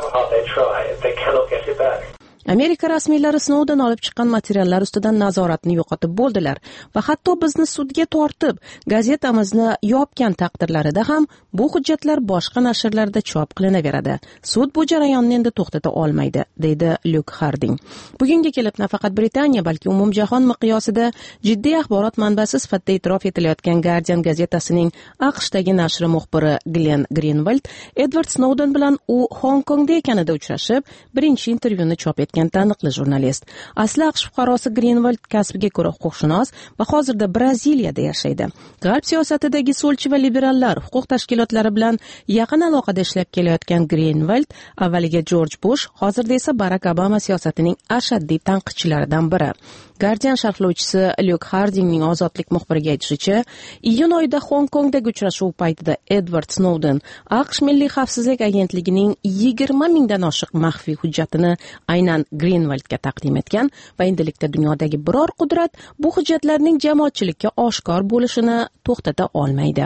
Amerika rasmiylari Snowden olib chiqqan materiallar ustidan nazoratni yo'qotib bo'ldilar va hatto bizni sudga tortib, gazetamizni yopgan taqdirlarida ham bu hujjatlar boshqa nashrlarda chop qilinaveradi. Sud bu jarayonni endi to'xtata olmaydi, deydi Luke Harding. Bugunga kelib nafaqat Britaniya, balki umumjahon miqyosida jiddiy axborot manbasi sifatida e'tirof etilayotgan Guardian gazetasining AQShdagi nashri muxbiri Glenn Greenwald Edward Snowden bilan u Hong Kongda ekanida uchrashib, birinchi intervyuni chop etgan taniqli jurnalist. Asli AQSh fuqarosi Greenwald kasbiga ko'ra huquqshunos va hozirda Braziliyada yashaydi. G'arb siyosatidagi so'lchi va liberallar huquq tashkilotlari bilan yaqin aloqada ishlab kelayotgan Greenwald avvaliga George Bush, hozirda esa Barack Obama siyosatining ashaddiy tanqidchilaridan biri. Guardian sharhlovchisi Luke Hardingning Ozodlik muxbiriga aytishicha, iyun oyida Hong Kongdagi uchrashuv paytida Edward Snowden AQSh Milliy xavfsizlik agentligining 20 mingdan oshiq maxfiy hujjatini aynan Greenwaldga taqdim etgan va endilikda dunyodagi biror qudrat bu hujjatlarning jamoatchilikka oshkor bo'lishini to'xtata olmaydi.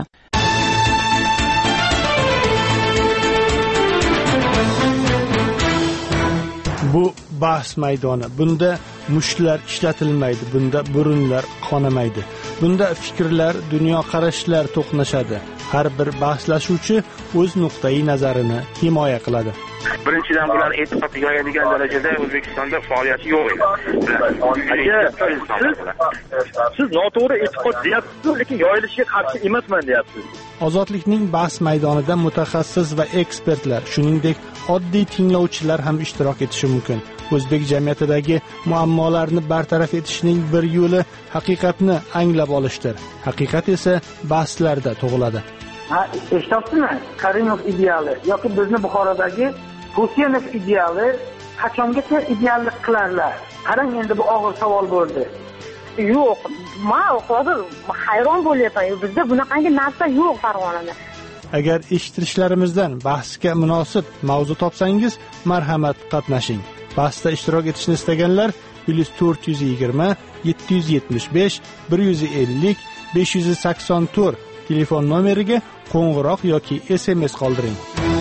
Bu bahs maydoni. Bunda mushlar ishlatilmaydi, bunda burunlar qonamaydi. Bunda fikrlar, dunyoqarashlar to'qnashadi. Har bir bahslashuvchi o'z nuqtai nazarini himoya qiladi. Birinchidan bular e'tiqod yoyadigan darajada O'zbekistonda faoliyati yo'q edi. Siz noto'g'ri e'tiqod deyapsiz, lekin yoyilishiga qarshi emasman deyapsiz. Ozodlikning bahs maydonida mutaxassis va ekspertlar, shuningdek oddiy tinglovchilar ham ishtirok etishi mumkin. O'zbek jamiyatidagi muammolarni bartaraf etishning bir yo'li haqiqatni anglab olishdir. Haqiqat esa bahslarda tug'iladi. Eshityapsizmi? Karimov ideali yoki bizni Buxorodagi Husaynov ideali qachongacha ideallik qilarlar? Qarang, endi bu og'ir savol bo'ldi. Yo'q, men hozir hayron bo'lyapman. Bizda bunaqangi narsa yo'q Farg'onada. Agar eshittirishlarimizdan bahsga munosib mavzu topsangiz, marhamat qatnashing. Bahsda ishtirok etishni istaganlar +420 775 150 584 telefon nomeriga qo'ng'iroq yoki SMS qoldiring.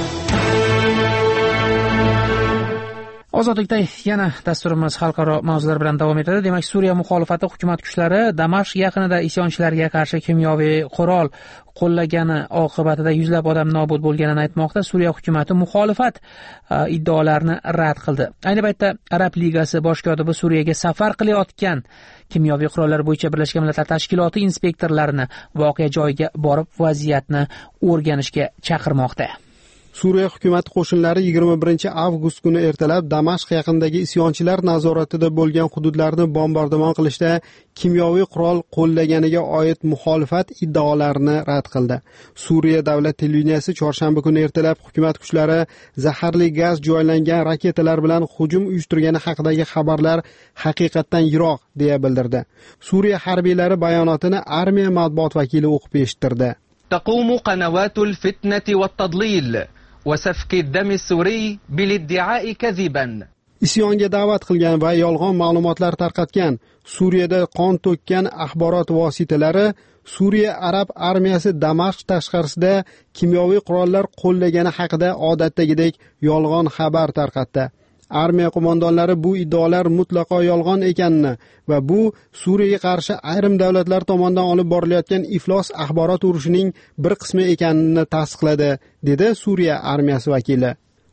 Ozodlikda yana dasturimiz xalqaro mavzular bilan davom etadi. Demak, Suriya muxolifati hukumat kuchlari Damashq yaqinida isyonchilarga qarshi kimyoviy qurol qo'llagani oqibatida yuzlab odam nobud bo'lganini aytmoqda. Suriya hukumati muxolifat iddaolarini rad qildi. Ayni paytda Arab Ligasi bosh kotibi Suriyaga safar qilayotgan kimyoviy qurollar bo'yicha Birlashgan Millatlar Tashkiloti inspektorlarini voqea joyiga borib vaziyatni o'rganishga chaqirmoqda. Suriya hukumati qo'shinlari 21-avgust kuni ertalab Damashq yaqinidagi isyonchilar nazoratida bo'lgan hududlarni bombardimon qilishda kimyoviy qurol qo'llaganiga oid muxolifat iddaolarini rad qildi. Suriya davlat televideniyasi chorshanba kuni ertalab hukumat kuchlari zaharli gaz joylangan raketalar bilan hujum uyushtirgani haqidagi xabarlar haqiqatdan yiroq deya bildirdi. Suriya harbiylari bayonotini armiya matbuot vakili o'qib eshittirdi. تقوم قنوات الفتنة والتضليل وسفك الدم السوري بالادعاء كذبا. Isyonga da'vat qilgan va yolg'on ma'lumotlar tarqatgan Suriyada qon to'kkan axborot vositalari Suriya arab armiyasi Damashq tashqarisida kimyoviy qurollar qo'llagani haqida odatdagidek yolg'on xabar tarqatdi. Armiya qo'mondonlari bu iddaolar mutlaqo yolg'on ekanini va bu Suriyaga qarshi ayrim davlatlar tomonidan olib borilayotgan iflos axborot urushining bir qismi ekanini tasdiqladi, dedi Suriya armiyasi vakili.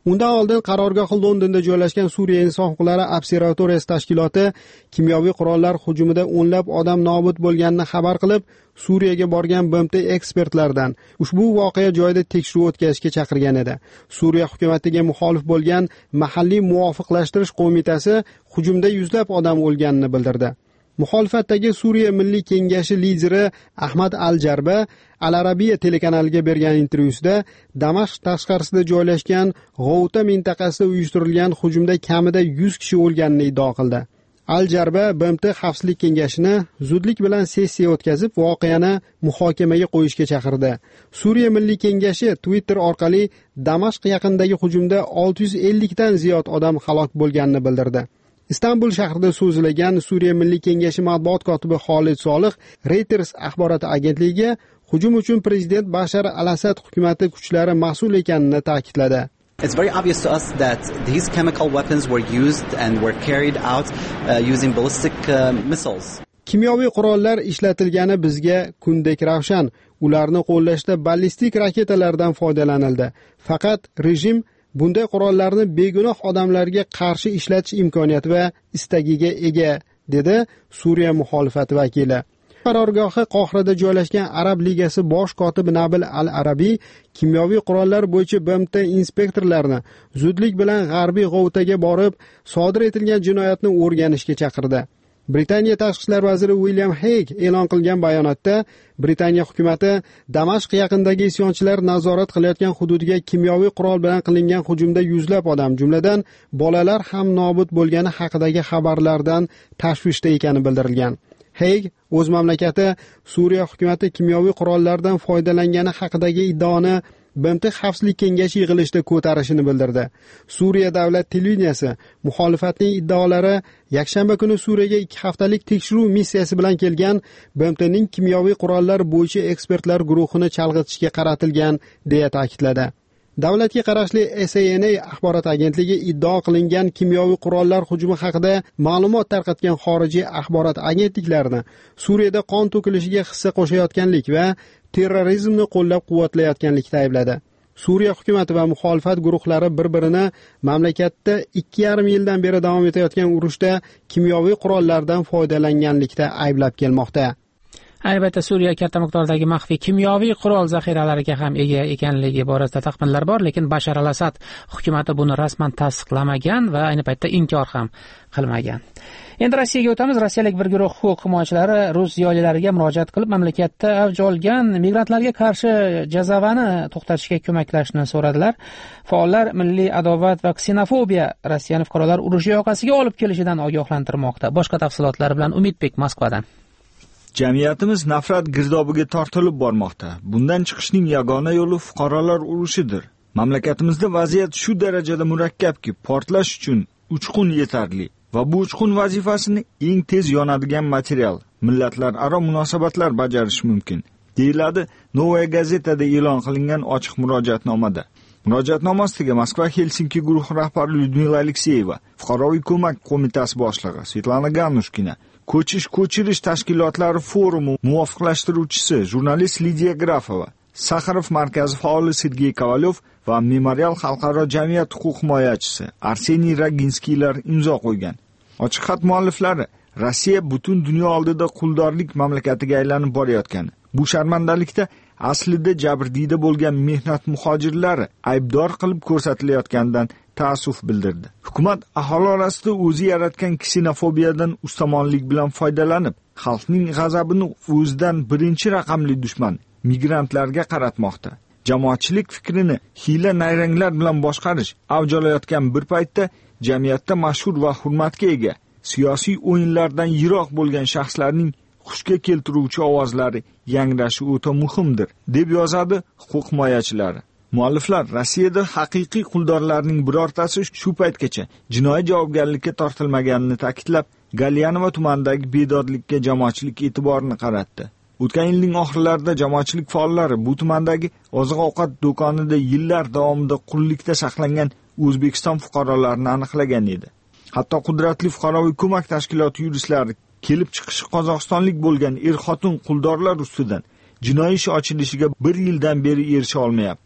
Undan oldin qarorgohi Londonda joylashgan Suriya inson huquqlari observatoriyasi tashkiloti kimyoviy qurollar hujumida o'nlab odam nobud bo'lganini xabar qilib, Suriyaga borgan BMT ekspertlardan ushbu voqea joyida tekshiruv o'tkazishga chaqirgan edi. Suriya hukumatiga muxolif bo'lgan mahalliy muvofiqlashtirish qo'mitasi hujumda yuzlab odam o'lganini bildirdi. Muxolifatdagi Suriya Milliy Kengashi lideri Ahmad Al-Jarba Al-Arabiya telekanaliga bergan intervyusida Damashq tashqarisida joylashgan G'outa mintaqasida uyushtirilgan hujumda kamida 100 kishi o'lganini iddao qildi. Al-Jarba BMT Xavfsizlik kengashini zudlik bilan sessiya o'tkazib, voqeani muhokamaga qo'yishga chaqirdi. Suriya Milliy Kengashi Twitter orqali Damashq yaqinidagi hujumda 650 dan ziyod odam halok bo'lganini bildirdi. Istanbul shahrida so'zlagan Suriya Milliy Kengashi matbuot kotibi Xolid Solih Reuters axborot agentligiga hujum uchun prezident Bashar al-Asad hukumati kuchlari mas'ul ekanini ta'kidladi. It's very obvious to us that these chemical weapons were used and were carried out using ballistic missiles. Kimyoviy qurollar ishlatilgani bizga kundek ravshan. Ularni qo'llashda ballistik raketalardan foydalanildi. Faqat rejim bunday qurollarni begunoh odamlarga qarshi ishlatish imkoniyati va istagiga ega, dedi Suriya muxolifati vakili. Qarorgohi Qohirada joylashgan Arab ligasi bosh kotibi Nabil Al-Arabiy kimyoviy qurollar bo'yicha BMT inspektorlarini zudlik bilan G'arbiy G'outaga borib, sodir etilgan jinoyatni o'rganishga chaqirdi. Britaniya tashqi ishlar vaziri William Hague e'lon qilgan bayonotda Britaniya hukumati Damashq yaqinidagi isyonchilar nazorat qilayotgan hududiga kimyoviy qurol bilan qilingan hujumda yuzlab odam, jumladan bolalar ham nobud bo'lgani haqidagi xabarlardan tashvishda ekani bildirilgan. Hague o'z mamlakati Suriya hukumati kimyoviy qurollardan foydalangani haqidagi iddaoni BMT Xavfsizlik kengashi yig'ilishida ko'tarishini bildirdi. Suriya davlat televideniyasi muxolifatning iddaolari yakshanba kuni Suriyaga 2 haftalik tekshiruv missiyasi bilan kelgan BMTning kimyoviy qurollar bo'yicha ekspertlar guruhini chalg'itishga qaratilgan deya ta'kidladi. Davlatga qarashli SANA axborot agentligi iddao qilingan kimyoviy qurollar hujumi haqida ma'lumot tarqatgan xorijiy axborot agentliklarini Suriyada qon to'kilishiga hissa qo'shayotganlik va terrorizmni qo'llab-quvvatlayotganlikda aybladi. Suriya hukumati va muxolifat guruhlari bir-birini mamlakatda 2,5 yildan beri davom etayotgan urushda kimyoviy qurollardan foydalanganlikda ayblab kelmoqda. Albatta, Suriya katta miqdordagi maxfiy kimyoviy qurol zaxiralariga ham ega ekanligi borasida taxminlar bor, lekin Bashar al-Asad hukumati buni rasman tasdiqlamagan va ayni paytda inkor ham qilmagan. Endi Rossiyaga o'tamiz. Rossiyalik bir guruh huquq himoyachilari rus ziyolilariga murojaat qilib, mamlakatda avj olgan migrantlarga qarshi jazavani to'xtatishga ko'maklashni so'radilar. Faollar milliy adovat va ksenofobiya Rossiyani fuqarolar urushi yoqasiga olib kelishidan ogohlantirmoqda. Boshqa tafsilotlar bilan Umidbek Moskvadan. Jamiyatimiz nafrat girdobiga tortilib bormoqda. Bundan chiqishning yagona yo'li fuqarolar urushidir. Mamlakatimizda vaziyat shu darajada murakkabki, portlash uchun uchqun yetarli va bu uchqun vazifasini eng tez yonadigan material, millatlararo munosabatlar bajarishi mumkin, deyiladi Novaya gazetada e'lon qilingan ochiq murojaatnomada. Murojaatnoma ostiga Moskva Helsinki guruhi rahbari Lyudmila Alekseyeva, fuqaroviy ko'mak qo'mitasi boshlig'i Svetlana Ganushkina, ko'chirish tashkilotlari forumi muvofiqlashtiruvchisi jurnalist Lidiya Grafova, Sakharov markazi faoli Sergey Kovalyov va Memorial xalqaro jamiyat huquq himoyachisi Arseniy Raginskiylar imzo qo'ygan. Ochiq xat mualliflari Rossiya butun dunyo oldida quldorlik mamlakatiga aylanib borayotgani, bu sharmandalikda aslida jabrdiyda bo'lgan mehnat muhojirlari aybdor qilib ko'rsatilayotganidan ta'assuf bildirdi. Hukumat aholi orasida o'zi yaratgan ksenofobiyadan ustamonlik bilan foydalanib, xalqning g'azabini o'zidan birinchi raqamli dushman migrantlarga qaratmoqda. Jamoatchilik fikrini hiyla nayranglar bilan boshqarish avj olayotgan bir paytda jamiyatda mashhur va hurmatga ega, siyosiy o'yinlardan yiroq bo'lgan shaxslarning xushga keltiruvchi ovozlari yangrashi o'ta muhimdir, deb yozadi huquq himoyachilari. Mualliflar Rossiyada haqiqiy quldorlarning birortasi shu paytgacha jinoiy javobgarlikka tortilmaganini ta'kidlab, Galyanova tumanidagi bedodlikka jamoatchilik e'tiborini qaratdi. O'tgan yilning oxirlarida jamoatchilik faollari bu tumandagi oziq-ovqat do'konida yillar davomida qullikda saqlangan O'zbekiston fuqarolarini aniqlagan edi. Hatto qudratli fuqaroviy ko'mak tashkiloti yurislari kelib chiqishi qozog'istonlik bo'lgan er-xotin quldorlar ustidan jinoiy ish ochilishiga 1 yildan beri erisha olmayapti.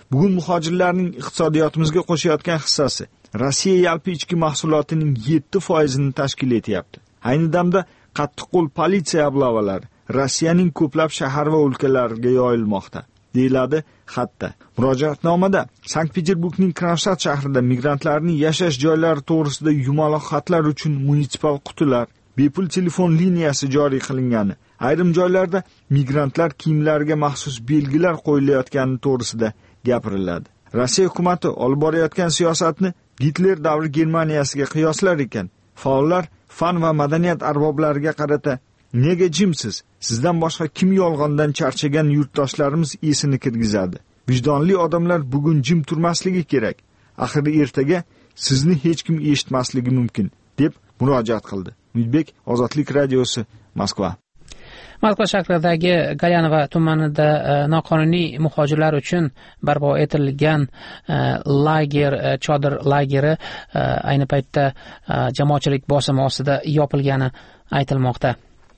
Bugun muhojirlarning iqtisodiyotimizga qo'shayotgan hissasi Rossiya yalpi ichki mahsulotining 7% tashkil etyapti. Ayni damda qattiqqo'l politsiya oblavalari Rossiyaning ko'plab shahar va o'lkalarga yoyilmoqda, deyiladi xatda. Murojaatnomada Sankt-Peterburgning Kronstadt shahrida migrantlarning yashash joylari to'g'risida yumaloq xatlar uchun munitsipal qutilar, bepul telefon liniyasi joriy qilingani, ayrim joylarda migrantlar kiyimlariga maxsus belgilar qo'yilayotgani to'g'risida gapiriladi. Rossiya hukumati olib borayotgan siyosatni Gitler davri Germaniyasiga qiyoslar ekan, faollar fan va madaniyat arboblariga qarata "Nega jimsiz? Sizdan boshqa kim yolg'ondan charchagan yurtdoshlarimiz esini kirgizadi. Vijdonli odamlar bugun jim turmasligi kerak. Axir ertaga sizni hech kim eshitmasligi mumkin", deb murojaat qildi. Umidbek, Ozodlik radiosi, Moskva. Moskva shahridagi Galyanova tumanida noqonuniy muhojirlar uchun barpo etilgan lager, chodir lageri ayni paytda jamoatchilik bosimi ostida yopilgani aytilmoqda.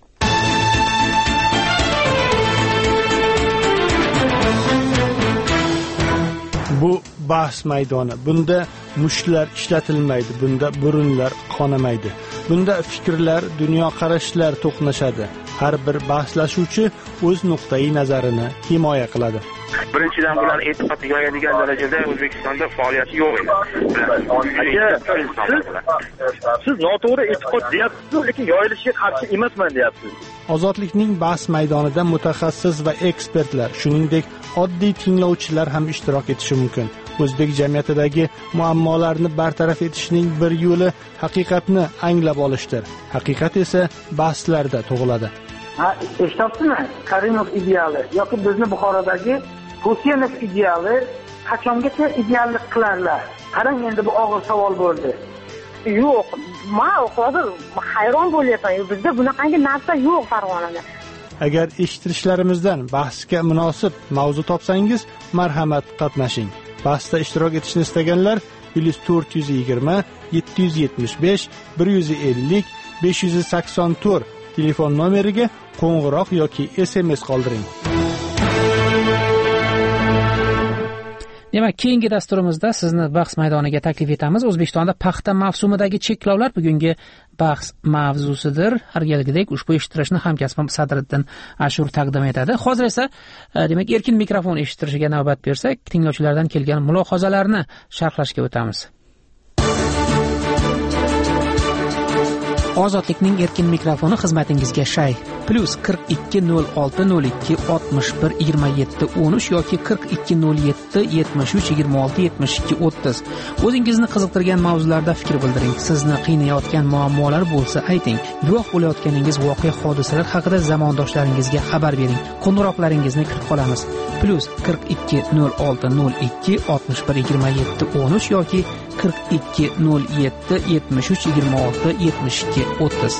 Bu bahs maydoni. Bunda mushlar ishlatilmaydi, bunda burunlar qonamaydi. Bunda fikrlar, dunyoqarashlar to'qnashadi. Har bir bahslashuvchi o'z nuqtai nazarini himoya qiladi. Birinchidan bular e'tiqod yoyadigan darajada O'zbekistonda faoliyati yo'q edi. Siz noto'g'ri e'tiqod deyapsiz, lekin yoyilishiga qarshi emasman deyapsiz. Ozodlikning bahs maydonida mutaxassis va ekspertlar, shuningdek oddiy tinglovchilar ham ishtirok etishi mumkin. O'zbek jamiyatidagi muammolarni bartaraf etishning bir yo'li haqiqatni anglab olishdir. Haqiqat esa bahslarda tug'iladi. Eshityapsizmi? Karimov ideali yoki bizni Buxorodagi Husaynov ideali qachongacha ideallik qilarlar? Qarang, endi bu og'ir savol bo'ldi. Yo'q, men hozir hayron bo'lyapman. Bizda bunaqangi narsa yo'q Farg'onada. Agar eshittirishlarimizdan bahsga munosib mavzu topsangiz, marhamat qatnashing. Bahsda ishtirok etishni istaganlar +420 775 150 584 telefon nomeriga qo'ng'iroq yoki SMS qoldiring. Demak, keyingi dasturimizda sizni bahs maydoniga taklif etamiz. O'zbekistonda paxta mavsumidagi cheklovlar bugungi bahs mavzusidir. Har galgidek ushbu eshittirishni hamkasbim Sadriddin Ashur taqdim etadi. Hozir esa demak erkin mikrofon eshittirishiga navbat bersak, tinglovchilardan kelgan mulohazalarni sharhlashga o'tamiz. Ozodlikning erkin mikrofoni xizmatingizga shay. +420602612713 yoki 420773267230. O'zingizni qiziqtirgan mavzularda fikr bildiring. Sizni qiynayotgan muammolar bo'lsa ayting. Guvoh bo'layotganingiz voqea hodisalar haqida zamondoshlaringizga xabar bering. Qo'ng'iroqlaringizni kutib qolamiz. +420602612713 yoki 420773267230.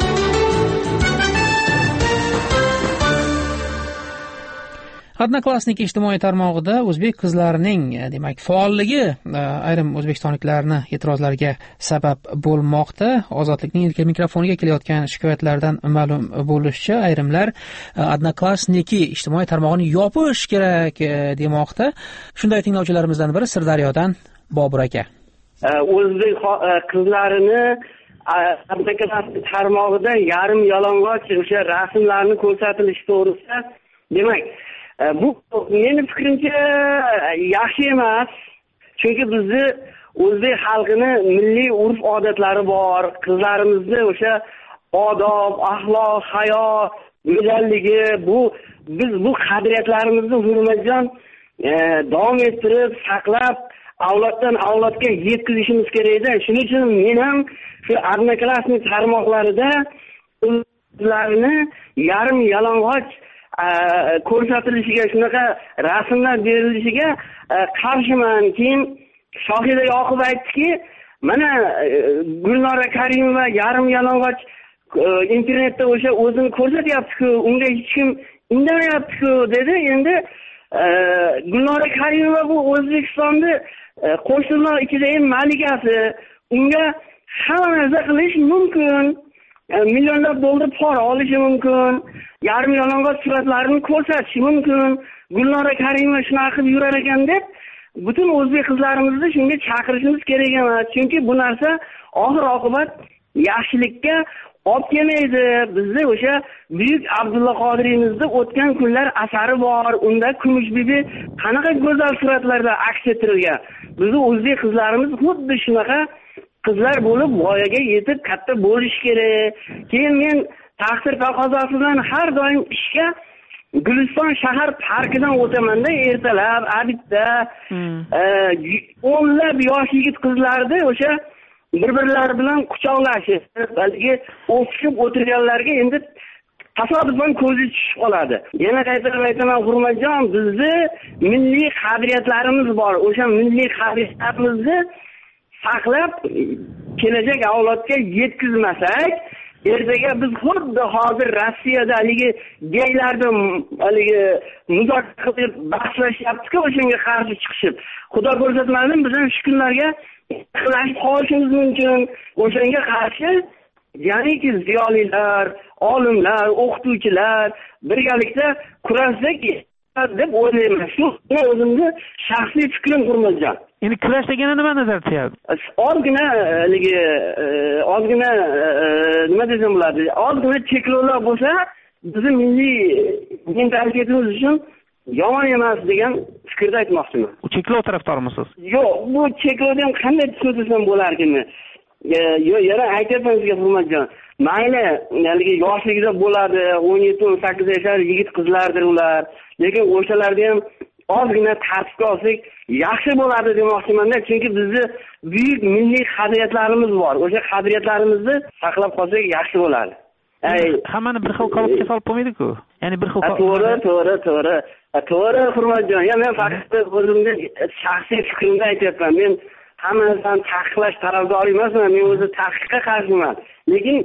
Odnoklassnik ijtimoiy tarmog'ida o'zbek qizlarining demak faolligi ayrim o'zbekistonliklarni e'tirozlariga sabab bo'lmoqda. Ozodlikning erkin mikrofoniga kelayotgan shikoyatlardan ma'lum bo'lishicha, ayrimlar Odnoklassniki ijtimoiy tarmog'ini yopish kerak demoqda. Shunday tinglovchilarimizdan biri Sirdaryodan Bobur aka. O'zbek qizlarini Odnoklassnik tarmog'ida yarim yalang'och o'sha rasmlarni ko'rsatilishi to'g'risida, demak, bu meni fikrimcha yaxshi emas. Chunki bizni o'zbek xalqini milliy urf-odatlari bor. Qizlarimizni o'sha odob, axloq, hayo, go'zalligi, biz bu qadriyatlarimizni hurmatjon davom ettirib, saqlab, avloddan avlodga yetkazishimiz kerak-da. Shuning uchun men ham shu Odnoklassnik tarmoqlarida qizlarni yarim yalang'och ko'rsatilishiga, shunaqa rasmlar berilishiga qarshiman. Keyin Shohida Yoqub aytdiki, mana Gulnora Karimova yarim yalang'och internetda o'sha o'zini ko'rsatyapti-ku, unga hech kim indamayapti-ku dedi. Endi Gulnora Karimova bu O'zbekistonda qo'shinlar ichida eng malikasi. Unga hamma narsa qilish mumkin. Millionlab dollar pora olishi mumkin. Yarim yalang'och suratlarini ko'rsatishi mumkin. Gulnora Karimova shunaqa qilib yurar ekan deb butun o'zbek qizlarimizni shunga chaqirishimiz kerak emas. Chunki bu narsa oxir oqibat yaxshilikka olib kelmaydi. Bizda o'sha buyuk Abdulla Qodiriyimizda o'tgan kunlar asari bor. Unda Kumushbibi qanaqa go'zal suratlarda aks ettirilgan. Bizni o'zbek qizlarimiz xuddi shunaqa qizlar bo'lib voyaga yetib katta bo'lish kerak. Keyin men taqdir taqozosi bilan har doim ishga Guliston shahar parkidan o'tamanda ertalab, abidda o'nlab yosh yigit qizlarni o'sha bir-birlari bilan quchoqlashib, balki o'qishib o'tirganlarga endi tasodifan ko'zi tushib qoladi. Yana qaytarib aytaman, Hurmatjon, bizni milliy qadriyatlarimiz bor. O'sha milliy qadriyatlarimizni saqlab kelajak avlodga yetkazmasak, ertaga biz xuddi hozir Rossiyada haligi geylarni haligi muzokara qilib bahslashyapti-ku, o'shanga qarshi chiqishib. Xudo ko'rsatmasin, biz ham shu kunlarga yaqinlashib qolishimiz mumkin. O'shanga qarshi ya'niki ziyolilar, olimlar, o'qituvchilar birgalikda kurashsak deb o'ylayman. Shu o'zimni shaxsiy fikrim, Hurmatjon. Endi kurash degani nima nazarda tutyapti? Ozgina nima desam bo'ladi? Ozgina cheklovlar bo'lsa, bizning milliy mentalitetimiz uchun yomon emas degan fikrda aytmoqchiman. U cheklov tarafdormisiz? Yo'q, bu cheklovdan qanday tushuntirsam bo'larkin? Yana aytyapman sizga, Hurmatjon. Mayli, haligi yoshligida bo'ladi, 17-18 yoshlar yigit qizlardir ular. Lekin o'shalarni ham ozgina tartibga olsak yaxshi bo'ladi demoqchiman-da, chunki bizni buyuk milliy qadriyatlarimiz bor. O'sha qadriyatlarimizni saqlab qolsak yaxshi bo'ladi. Hammani bir xil qolipga solib qo'ymaydi-ku. Ya'ni bir xil To'g'ri, Hurmatjon. Men faqat o'zimning shaxsiy fikrimni aytyapman. Men hammasini taqiqlash tarafdori emasman. Men o'zi taqiqqa qarshiman. Lekin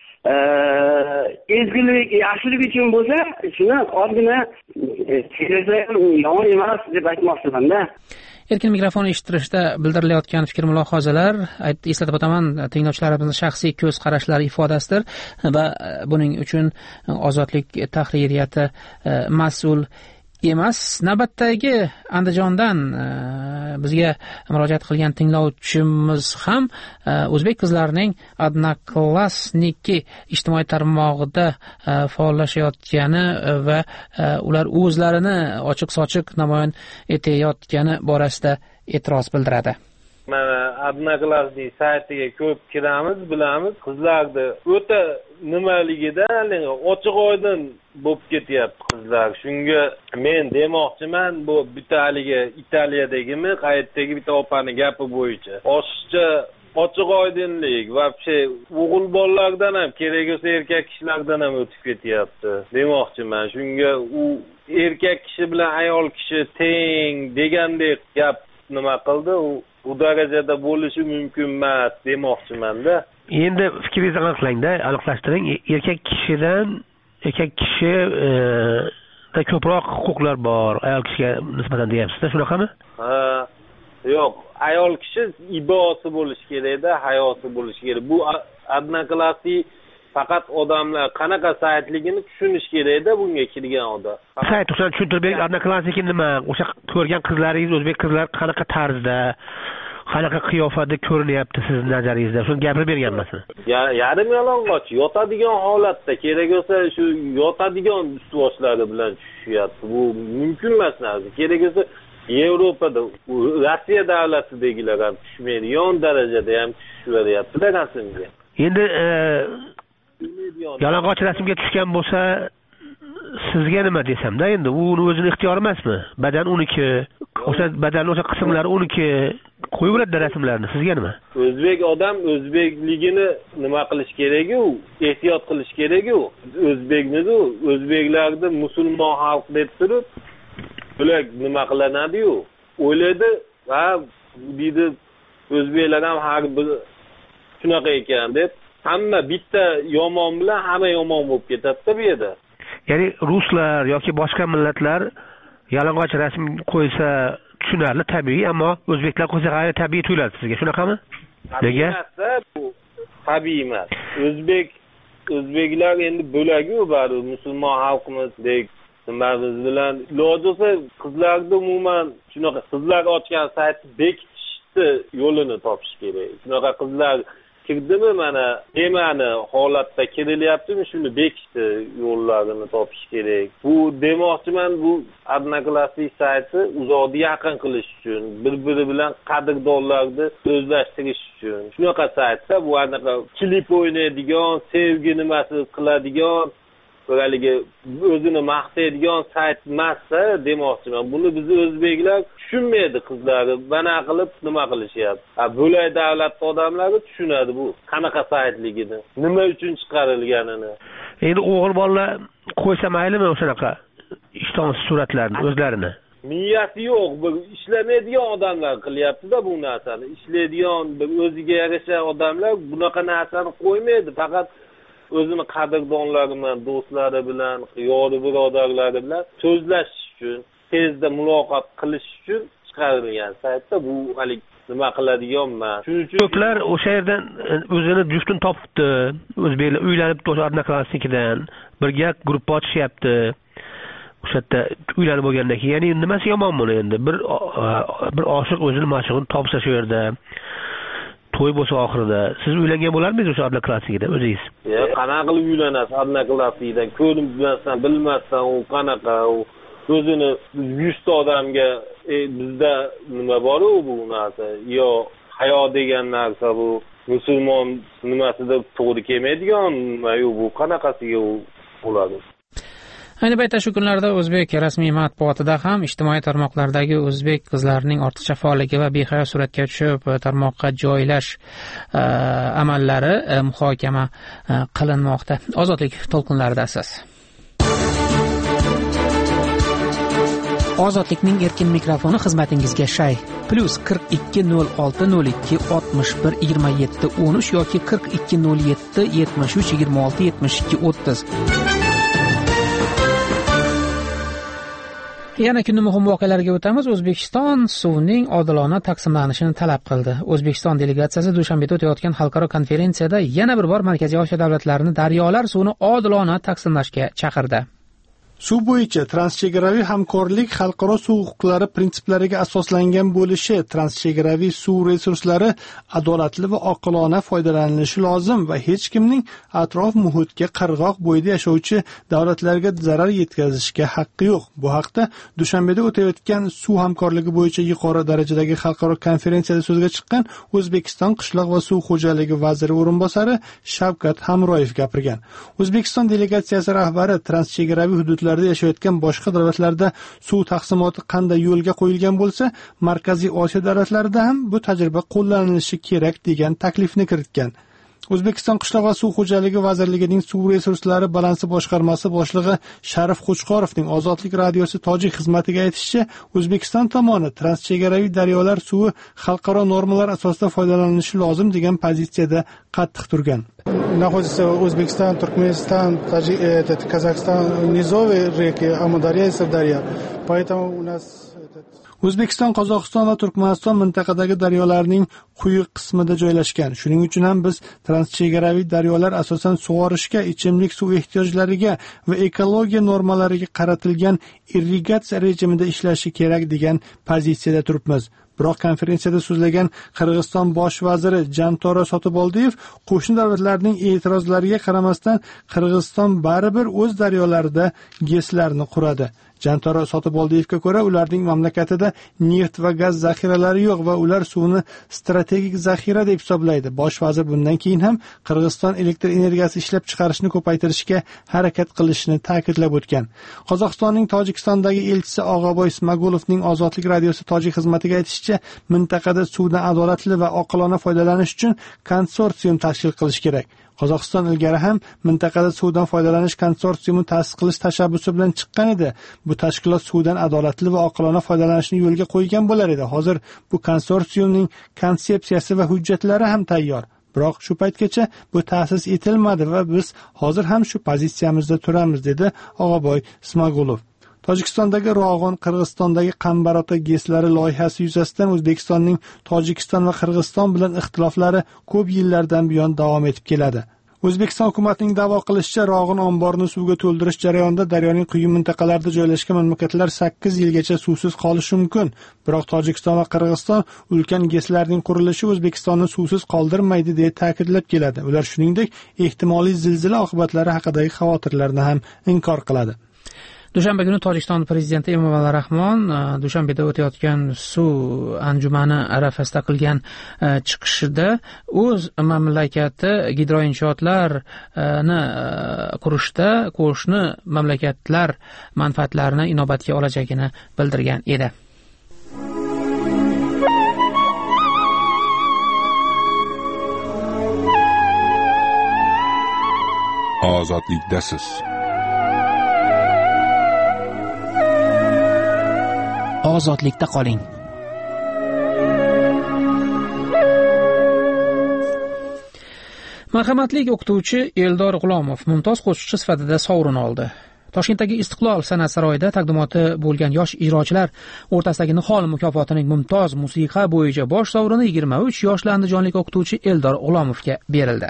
ezgulik, yaxshilik uchun bo'lsa, shuni ozgina kelsa ham yomon emas deb aytmoqchiman-da. Erkin mikrofon eshittirishda bildirilayotgan fikr mulohazalar, eslatib o'taman, tinglovchilarimizning shaxsiy ko'z qarashlari ifodasidir va buning uchun Ozodlik tahririyati mas'ul emas. Navbatdagi Andijondan bizga murojaat qilgan tinglovchimiz ham o'zbek qizlarining Odnoklassniki ijtimoiy tarmog'ida faollashayotgani va ular o'zlarini ochiq-sochiq namoyon etayotgani borasida e'tiroz bildiradi. Mana Odnoklassnik saytiga ko'p kiramiz, bilamiz, qizlarni o'ta nimaligida ochiq oydin bo'lib ketyapti qizlar. Shunga men demoqchiman, bu bitta haligi Italiyadagimi, qayerdagi bitta opani gapi bo'yicha oshiqcha ochiq oydinlik va o'g'il bolalardan ham, kerak bo'lsa erkak kishilardan ham o'tib ketyapti demoqchiman. Shunga u erkak kishi bilan ayol kishi teng degandek gap nima qildi, u darajada bo'lishi mumkin emas demoqchiman-da. Endi fikringizni aniqlang-da, aniqlashtiring. Erkak kishida ko'proq huquqlar bor, ayol kishiga nisbatan deyapsiz-da, shunaqami? Yo'q, ayol kishi ibosi bo'lishi kerak-da, hayosi bo'lishi kerak. Bu Odnoklassnik faqat odamlar qanaqa saytligini tushunish kerak-da, bunga kirgan odam. Sayt uchun tushuntirib bering, Odnoklassnik nima? O'sha ko'rgan qizlaringiz, o'zbek qizlar qanaqa tarzda, qanaqa qiyofada ko'rinyapti sizning nazaringizda? Shuni gapirib berganmisiz? Yarim yalang'och, yotadigan holatda, kerak bo'lsa shu yotadigan ust-boshlari bilan tushyapti. Bu mumkin emas narsa. Kerak bo'lsa Yevropada, Rossiya davlatidagilar ham tushmaydi, yon darajada ham tushaveryapti-da rasmga. Endi yalang'och rasmga tushgan bo'lsa, sizga nima desam-da, endi u o'zini ixtiyori emasmi? Badan uniki, o'sha qismlari uniki. Qo'yaveradi rasmlarni, sizga nima? O'zbek odam o'zbekligini nima qilish kerak-ku, ehtiyot qilish kerak-ku. O'zbeklarni musulmon xalq deb turib, bular nima qilinadi-yu? O'yladi, ha, deydi o'zbeklar ham har bir shunaqa ekan deb, hamma bitta yomon bilan hamma yomon bo'lib ketadi-da bu yerda. Ya'ni ruslar yoki boshqa millatlar yalang'och rasm qo'ysa tushunarli, tabiiy, ammo o'zbeklar qo'ysa g'ayri tabiiy tuyuladi sizga, shunaqami? Nega? Bu tabiiy emas. O'zbeklar endi bo'lagi bari musulmon xalqimizdek nimamiz bilan iloji bo'lsa qizlarni umuman shunaqa qizlar ochgan saytni bekitishni yo'lini topish kerak. Shunaqa qizlar kirdimi mana demani holatda kirilyaptimi shuni bekitishni yo'llarini topish kerak. Bu demoqchiman, bu Odnoklassnik sayti uzoqni yaqin qilish uchun, bir-biri bilan qadrdonlarni o'zlashtirish uchun. Shunaqa saytda bu anaqa klip o'ynaydigan, sevgi nimasi qiladigan, haligi o'zini maqtaydigan sayt emas-da demoqchiman. Buni biz o'zbeklar tushunmaydi, qizlari bana qilib nima qilishyapti. Bo'lay davlat odamlari tushunadi bu qanaqa saytligini, nima uchun chiqarilganini. Endi o'g'il bolalar qo'ysa maylimi o'shanaqa ishtonsiz suratlarni o'zlarini? Niyati yo'q, bir ishlamaydigan odamlar qilyapti-da bu narsani. Ishlaydigan, bir o'ziga yarasha odamlar bunaqa narsani qo'ymaydi, faqat o'zini qadrdonlari bilan, do'stlari bilan, yori birodarlari bilan so'zlashish uchun, tezda muloqot qilish uchun chiqarilgan saytda bu hali nima qiladigan emas. Shuning uchun ko'plar o'sha yerdan o'zini juftini topibdi, o'zbeklar uylanibdi o'sha Odnoklassnikdan, birga guruh ochishyapti. O'sha yerda uylanib bo'lgandan keyin, ya'ni nimasi yomon buni endi? Bir oshiq o'zini ma'shug'ini topsa shu yerda to'y bo'lsa oxirida siz uylangan bo'larmisiz o'sha Odnoklassnikda o'zingiz? Yo'q, qanaqa qilib uylanasiz Odnoklassnikdan? Ko'rib bilmasdan, bilmasdan u qanaqa u o'zini 100 ta odamga bizda nima bor-u bu narsa? Yo, hayo degan narsa bu musulmon nimasida to'g'ri kelmaydigan nima-yu bu qanaqasiga u bo'ladi? Ayni paytda shu kunlarda o'zbek rasmiy matbuotida ham ijtimoiy tarmoqlardagi o'zbek qizlarining ortiqcha faolligi va behayo suratga tushib tarmoqqa joylash amallari muhokama qilinmoqda. Ozodlik to'lqinlaridasiz. Ozodlikning erkin mikrofoni xizmatingizga shay. +420602612713 yoki 420773267230. Yana kunning muhim voqealariga o'tamiz. O'zbekiston suvning odilona taqsimlanishini talab qildi. O'zbekiston delegatsiyasi Dushanbeda o'tayotgan xalqaro konferensiyada yana bir bor Markaziy Osiyo davlatlarini daryolar suvini odilona taqsimlashga chaqirdi. Suv bo'yicha transchegaraviy hamkorlik xalqaro suv huquqlari prinsiplariga asoslangan bo'lishi, transchegaraviy suv resurslari adolatli va oqilona foydalanilishi lozim va hech kimning atrof muhitga qirg'oq bo'yida yashovchi davlatlarga zarar yetkazishga haqqi yo'q. Bu haqda Dushanbeda o'tayotgan suv hamkorligi bo'yicha yuqori darajadagi xalqaro konferensiyada so'zga chiqqan O'zbekiston qishloq va suv xo'jaligi vaziri o'rinbosari Shavkat Hamroyev gapirgan. O'zbekiston delegatsiyasi rahbari transchegaraviy hududlar yashayotgan boshqa davlatlarda suv taqsimoti qanday yo'lga qo'yilgan bo'lsa, Markaziy Osiyo davlatlarida ham bu tajriba qo'llanilishi kerak degan taklifni kiritgan. O'zbekiston qishloq va suv xo'jaligi vazirligining suv resurslari balansi boshqarmasi boshlig'i Sharif Qo'chqorovning Ozodlik radiosi tojik xizmatiga aytishicha, O'zbekiston tomoni transchegaraviy daryolar suvi xalqaro normalar asosida foydalanilishi lozim degan pozitsiyada qattiq turgan. Находится Узбекистан, Туркменистан, Казахстан, низовые реки, Амударья и Сырдарья. Поэтому у нас O'zbekiston, Qozog'iston va Turkmaniston mintaqadagi daryolarning quyi qismida joylashgan. Shuning uchun ham biz transchegaraviy daryolar asosan sug'orishga, ichimlik suv ehtiyojlariga va ekologiya normalariga qaratilgan irrigatsiya rejimida ishlashi kerak degan pozitsiyada turibmiz. Biroq konferensiyada so'zlagan Qirg'iziston bosh vaziri Jantoro Sotiboldiyev qo'shni davlatlarning e'tirozlariga qaramasdan Qirg'iziston baribir o'z daryolarida GESlarni quradi. Jantoro Sotiboldiyevga ko'ra, ularning mamlakatida neft va gaz zaxiralari yo'q va ular suvni strategik zaxira deb hisoblaydi. Bosh vazir bundan keyin ham Qirg'iziston elektr energiyasi ishlab chiqarishni ko'paytirishga harakat qilishini ta'kidlab o'tgan. Qozog'istonning Tojikistondagi elchisi Og'aboy Ismagulovning Ozodlik radiosi tojik xizmatiga aytishicha, mintaqada suvdan adolatli va oqilona foydalanish uchun konsorsium tashkil qilish kerak. Qozog'iston ilgari ham mintaqada suvdan foydalanish konsorsiumi ta'sis qilish tashabbusi bilan chiqqan edi. Bu tashkilot suvdan adolatli va oqilona foydalanishni yo'lga qo'ygan bo'lar edi. Hozir bu konsorsiumning konsepsiyasi va hujjatlari ham tayyor. Biroq shu paytgacha bu ta'sis etilmadi va biz hozir ham shu pozitsiyamizda turamiz, dedi Og'aboy Ismagulov. Tojikistondagi Rog'on, Qirg'izistondagi Qambarota GESlari loyihasi yuzasidan O'zbekistonning Tojikiston va Qirg'iziston bilan ixtiloflari ko'p yillardan buyon davom etib keladi. O'zbekiston hukumatining da'vo qilishicha, Rog'in omborini suvga to'ldirish jarayonida daryoning quyi mintaqalarida joylashgan mamlakatlar 8 yilgacha suvsiz qolishi mumkin. Biroq Tojikiston va Qirg'iziston ulkan GESlarning qurilishi O'zbekistonni suvsiz qoldirmaydi deya ta'kidlab keladi. Ular shuningdek, ehtimoliy zilzila oqibatlari haqidagi xavotirlarni ham inkor qiladi. Dushanba kuni Tojikiston prezidenti Emomali Rahmon Dushanbeda o'tayotgan suv anjumani arafasida qilgan chiqishida o'z mamlakati gidroinshootlarni qurishda qo'shni mamlakatlar manfaatlarini inobatga olajagini bildirgan edi. Ozodlikdasiz. Ozodlikda qoling. Marhamatli o'qituvchi Eldor G'ulomov mumtoz qo'shiqchi sifatida sovrin oldi. Toshkentdagi Istiqlol san'at saroyida taqdimoti bo'lgan yosh ijrochilar o'rtasidagi Nihol mukofotining mumtoz musiqa bo'yicha bosh sovrini 23 yoshli andijonlik o'qituvchi Eldor G'ulomovga berildi.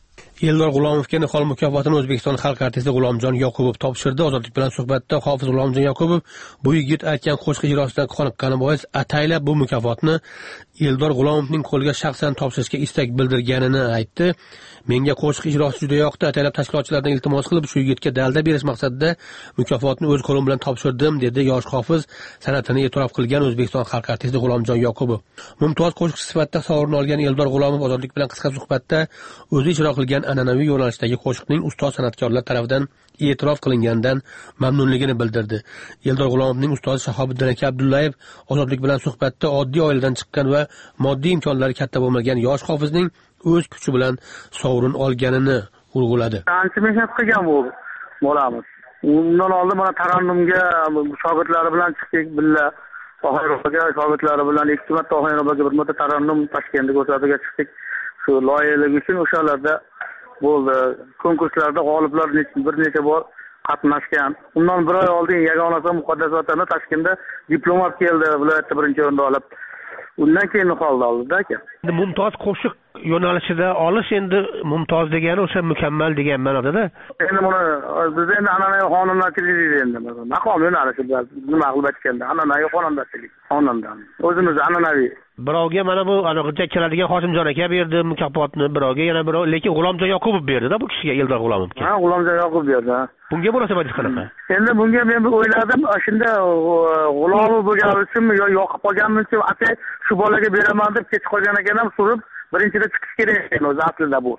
Eldor G'ulomovga Nihol mukofotini O'zbekiston xalq artisti G'ulomjon Yoqubov topshirdi. Ozodlik bilan suhbatda Hofiz G'ulomjon Yoqubov bu yigit aytgan qo'shiq ijrosidan qoniqqani bois ataylab bu mukofotni Eldor G'ulomovning qo'liga shaxsan topshirishga istak bildirganini aytdi. Menga qo'shiq ijrosi juda yoqdi. Ataylab tashkilotchilardan iltimos qilib shu yigitga dalda berish maqsadida mukofotni o'z qo'lim bilan topshirdim, dedi yosh hofiz san'atini e'tirof qilgan O'zbekiston xalq artisti G'ulomjon Yoqubov. Mumtoz qo'shiqchi sifatida sovrin olgan Eldor G'ulomov Ozodlik bilan qisqa suhbatda o'zi ijro qilgan an'anaviy yo'nalishdagi qo'shiqning ustoz san'atkorlar tomonidan e'tirof qilinganidan mamnunligini bildirdi. Eldor G'ulomovning ustozi Shahobiddin aka Abdullayev Ozodlik bilan suhbatda oddiy oiladan chiqqan va moddiy imkonlari katta bo'lmagan yosh hofizning o'z kuchi bilan sovrin olganini urg'uladi. Ancha mehnat qilgan bu bolamiz. Undan oldin mana tarannumga shogirdlari bilan chiqdik, billa Oxayrobaga shogirdlari bilan ikki marta Oxayrobaga bir marta tarannum Toshkentga ko'rsatuvga chiqdik. Shu loyihalar uchun o'shalarda bo'ldi. Konkurslarda g'oliblar bir necha bor qatnashgan. Undan bir oy oldin Yagonasi Muqaddas Vatanda Toshkentda diplomat keldi, viloyatda birinchi o'rinda olib. Undan keyin qoldi oldida aka. Mumtoz qo'shiq yo'nalishida olish endi mumtoz degani o'sha mukammal degan ma'noda. Endi buni biz endi an'anaviy xonandachilik deydi endi. Maqom yo'nalishi nima qilib aytganda an'anaviy xonandachilik. Xonandan. O'zimiz an'anaviy. Birovga mana bu anaqa keladigan Hoshimjon aka berdi mukofotni, birovga yana birov, lekin G'ulomjon Yoqubov berdi-da bu kishiga, Eldor G'ulomovga. Ha, G'ulomjon Yoqubov berdi. Bunga munosabatingiz qanaqa? Endi bunga men o'yladim, shunda G'ulomov bo'lgani uchunmi yo yoqib qolganmi uchun atay shu bolaga beraman deb kech qolgan ekanam, surib birinchida chiqish kerak ekan o'zi aslida bu.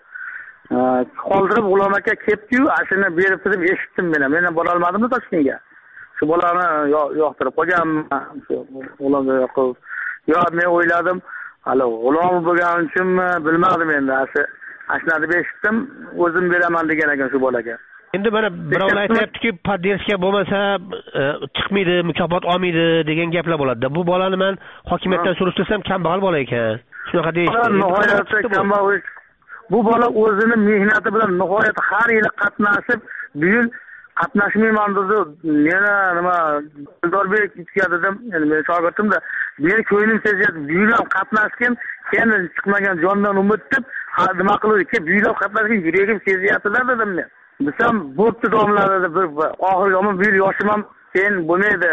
Qoldirib G'ulom aka ketdi-yu, ashuni berib deb eshitdim men. Men ham bora olmadim Toshkentga. Shu bolani yoqtirib qolganman, shu G'ulomjon Yoqubov. Yo, men o'yladim, hali G'ulomov bo'lgani uchunmi bilmadim endi. Ashuna deb eshitdim, o'zim beraman degan ekan shu bolaga. Endi mana birovlar aytayaptiki, podderska bo'lmasa chiqmaydi, mukofot olmaydi degan gaplar bo'ladi. Bu bolani men hokimiyatdan surishtirsam kambag'al bola ekan. Shunaqa deyishdi. Nihoyatda kambag'al. Bu bola o'zini mehnati bilan nihoyat har yili qatnashib, bu yil qatnashmayman dedi. Meni nima Dildorbek itga dedim, endi men shogirdimda, meni ko'nglim sezyapti. Bu yil ham qatnashgan, keyin chiqmagan jondan umid deb, nima qildik? Bu yil ham qatnashgan yuragim sezyapti-da dedim men. Bizam bo'pti domlar dedi, oxirgi omon bu yil yoshim ham keyin bo'lmaydi.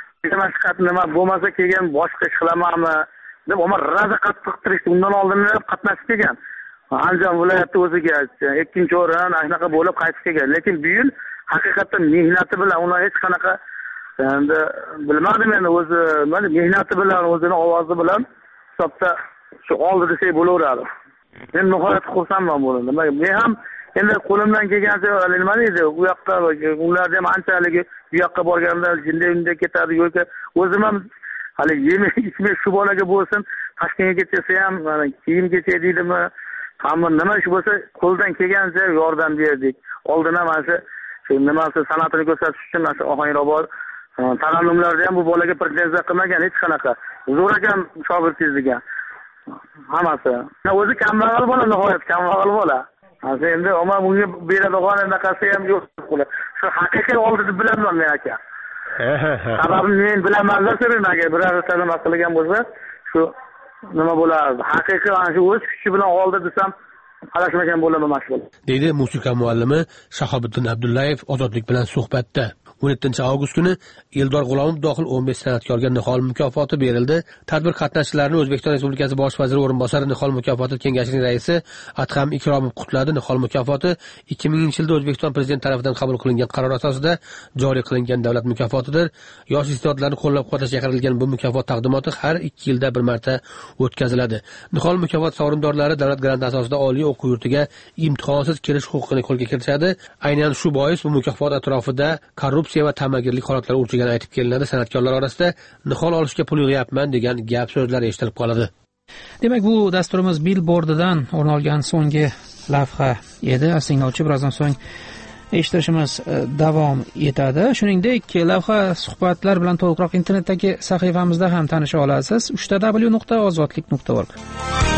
Nima bo'lmasa kelgan boshqa ish qilamanmi deb omon raza qattiq turishdi. Undan oldin qatnashib kelgan. Andijon viloyati o'ziga ikkinchi o'rin shunaqa bo'lib qaytib kelgan. Lekin bu yil haqiqatdan mehnati bilan ular hech qanaqa endi bilmadim endi o'zi mehnati bilan o'zini ovozi bilan hisobda shu oldi desak bo'laveradi. Men nihoyat xursandman bundan. Men ham endi qo'limdan kelgancha nima deydi, u yoqqa ularda ham anchalik bu yoqqa borganda jinday ketadi yo'lga. O'zim ham hali yemek ichmek shu bolaga bo'lsin, Toshkentga ketsa ham mana kiyim kechak deydimi, hamma nima ish bo'lsa qo'ldan kelgancha yordam berdik. Oldin ham shu nimasi san'atini ko'rsatish uchun mana Ohanrobod tarannumlarda ham bu bolaga pretenziya qilmagan hech qanaqa. Zo'r ekan shogirdingiz degan. Hammasi. O'zi kambag'al bola, nihoyat kambag'al bola. Endi omma bunga beradigan anaqasi ham yo'q. Shu haqiqiy oldi deb bilaman men aka. Sababini men bilaman-da, agar biror nima qilgan bo'lsa, shu nima bo'lardi. Haqiqiy ana shu o'z kuchi bilan oldi desam, qarashmagan bo'laman mashg'ul. Deydi musiqa muallimi Shahobiddin Abdullayev Ozodlik bilan suhbatda. 17 avgust kuni Eldor G'ulomov dohil 15 san'atkorga Nihol mukofoti berildi. Tadbir qatnashchilarini O'zbekiston Respublikasi Bosh vaziri o'rinbosari Nihol mukofoti kengashining raisi Adham Ikromov qutladi. Nihol mukofoti 2000-yilda O'zbekiston prezidenti tomonidan qabul qilingan qaror asosida joriy qilingan davlat mukofotidir. Yosh iste'dodlarni qo'llab-quvvatlashga qaratilgan bu mukofot taqdimoti har 2 yilda bir marta o'tkaziladi. Nihol mukofoti sovrindorlari davlat granti asosida oliy o'quv yurtiga imtihonsiz kirish huquqini qo'lga kiritadi. Aynan shu bois bu mukofot atrofida korrupsiya va ta'magirlik holatlari urchigani aytib kelinadi. San'atkorlar orasida nihol olishga pul yig'yapman degan gap so'zlar eshitilib qoladi. Demak, bu dasturimiz Billboard'idan o'rin olgan so'nggi lavha edi. Tinglovchi birozdan so'ng eshitishimiz davom etadi. Shuningdek, lavha suhbatlar bilan to'liqroq internetdagi sahifamizda ham tanisha olasiz. 3w.ozodlik.org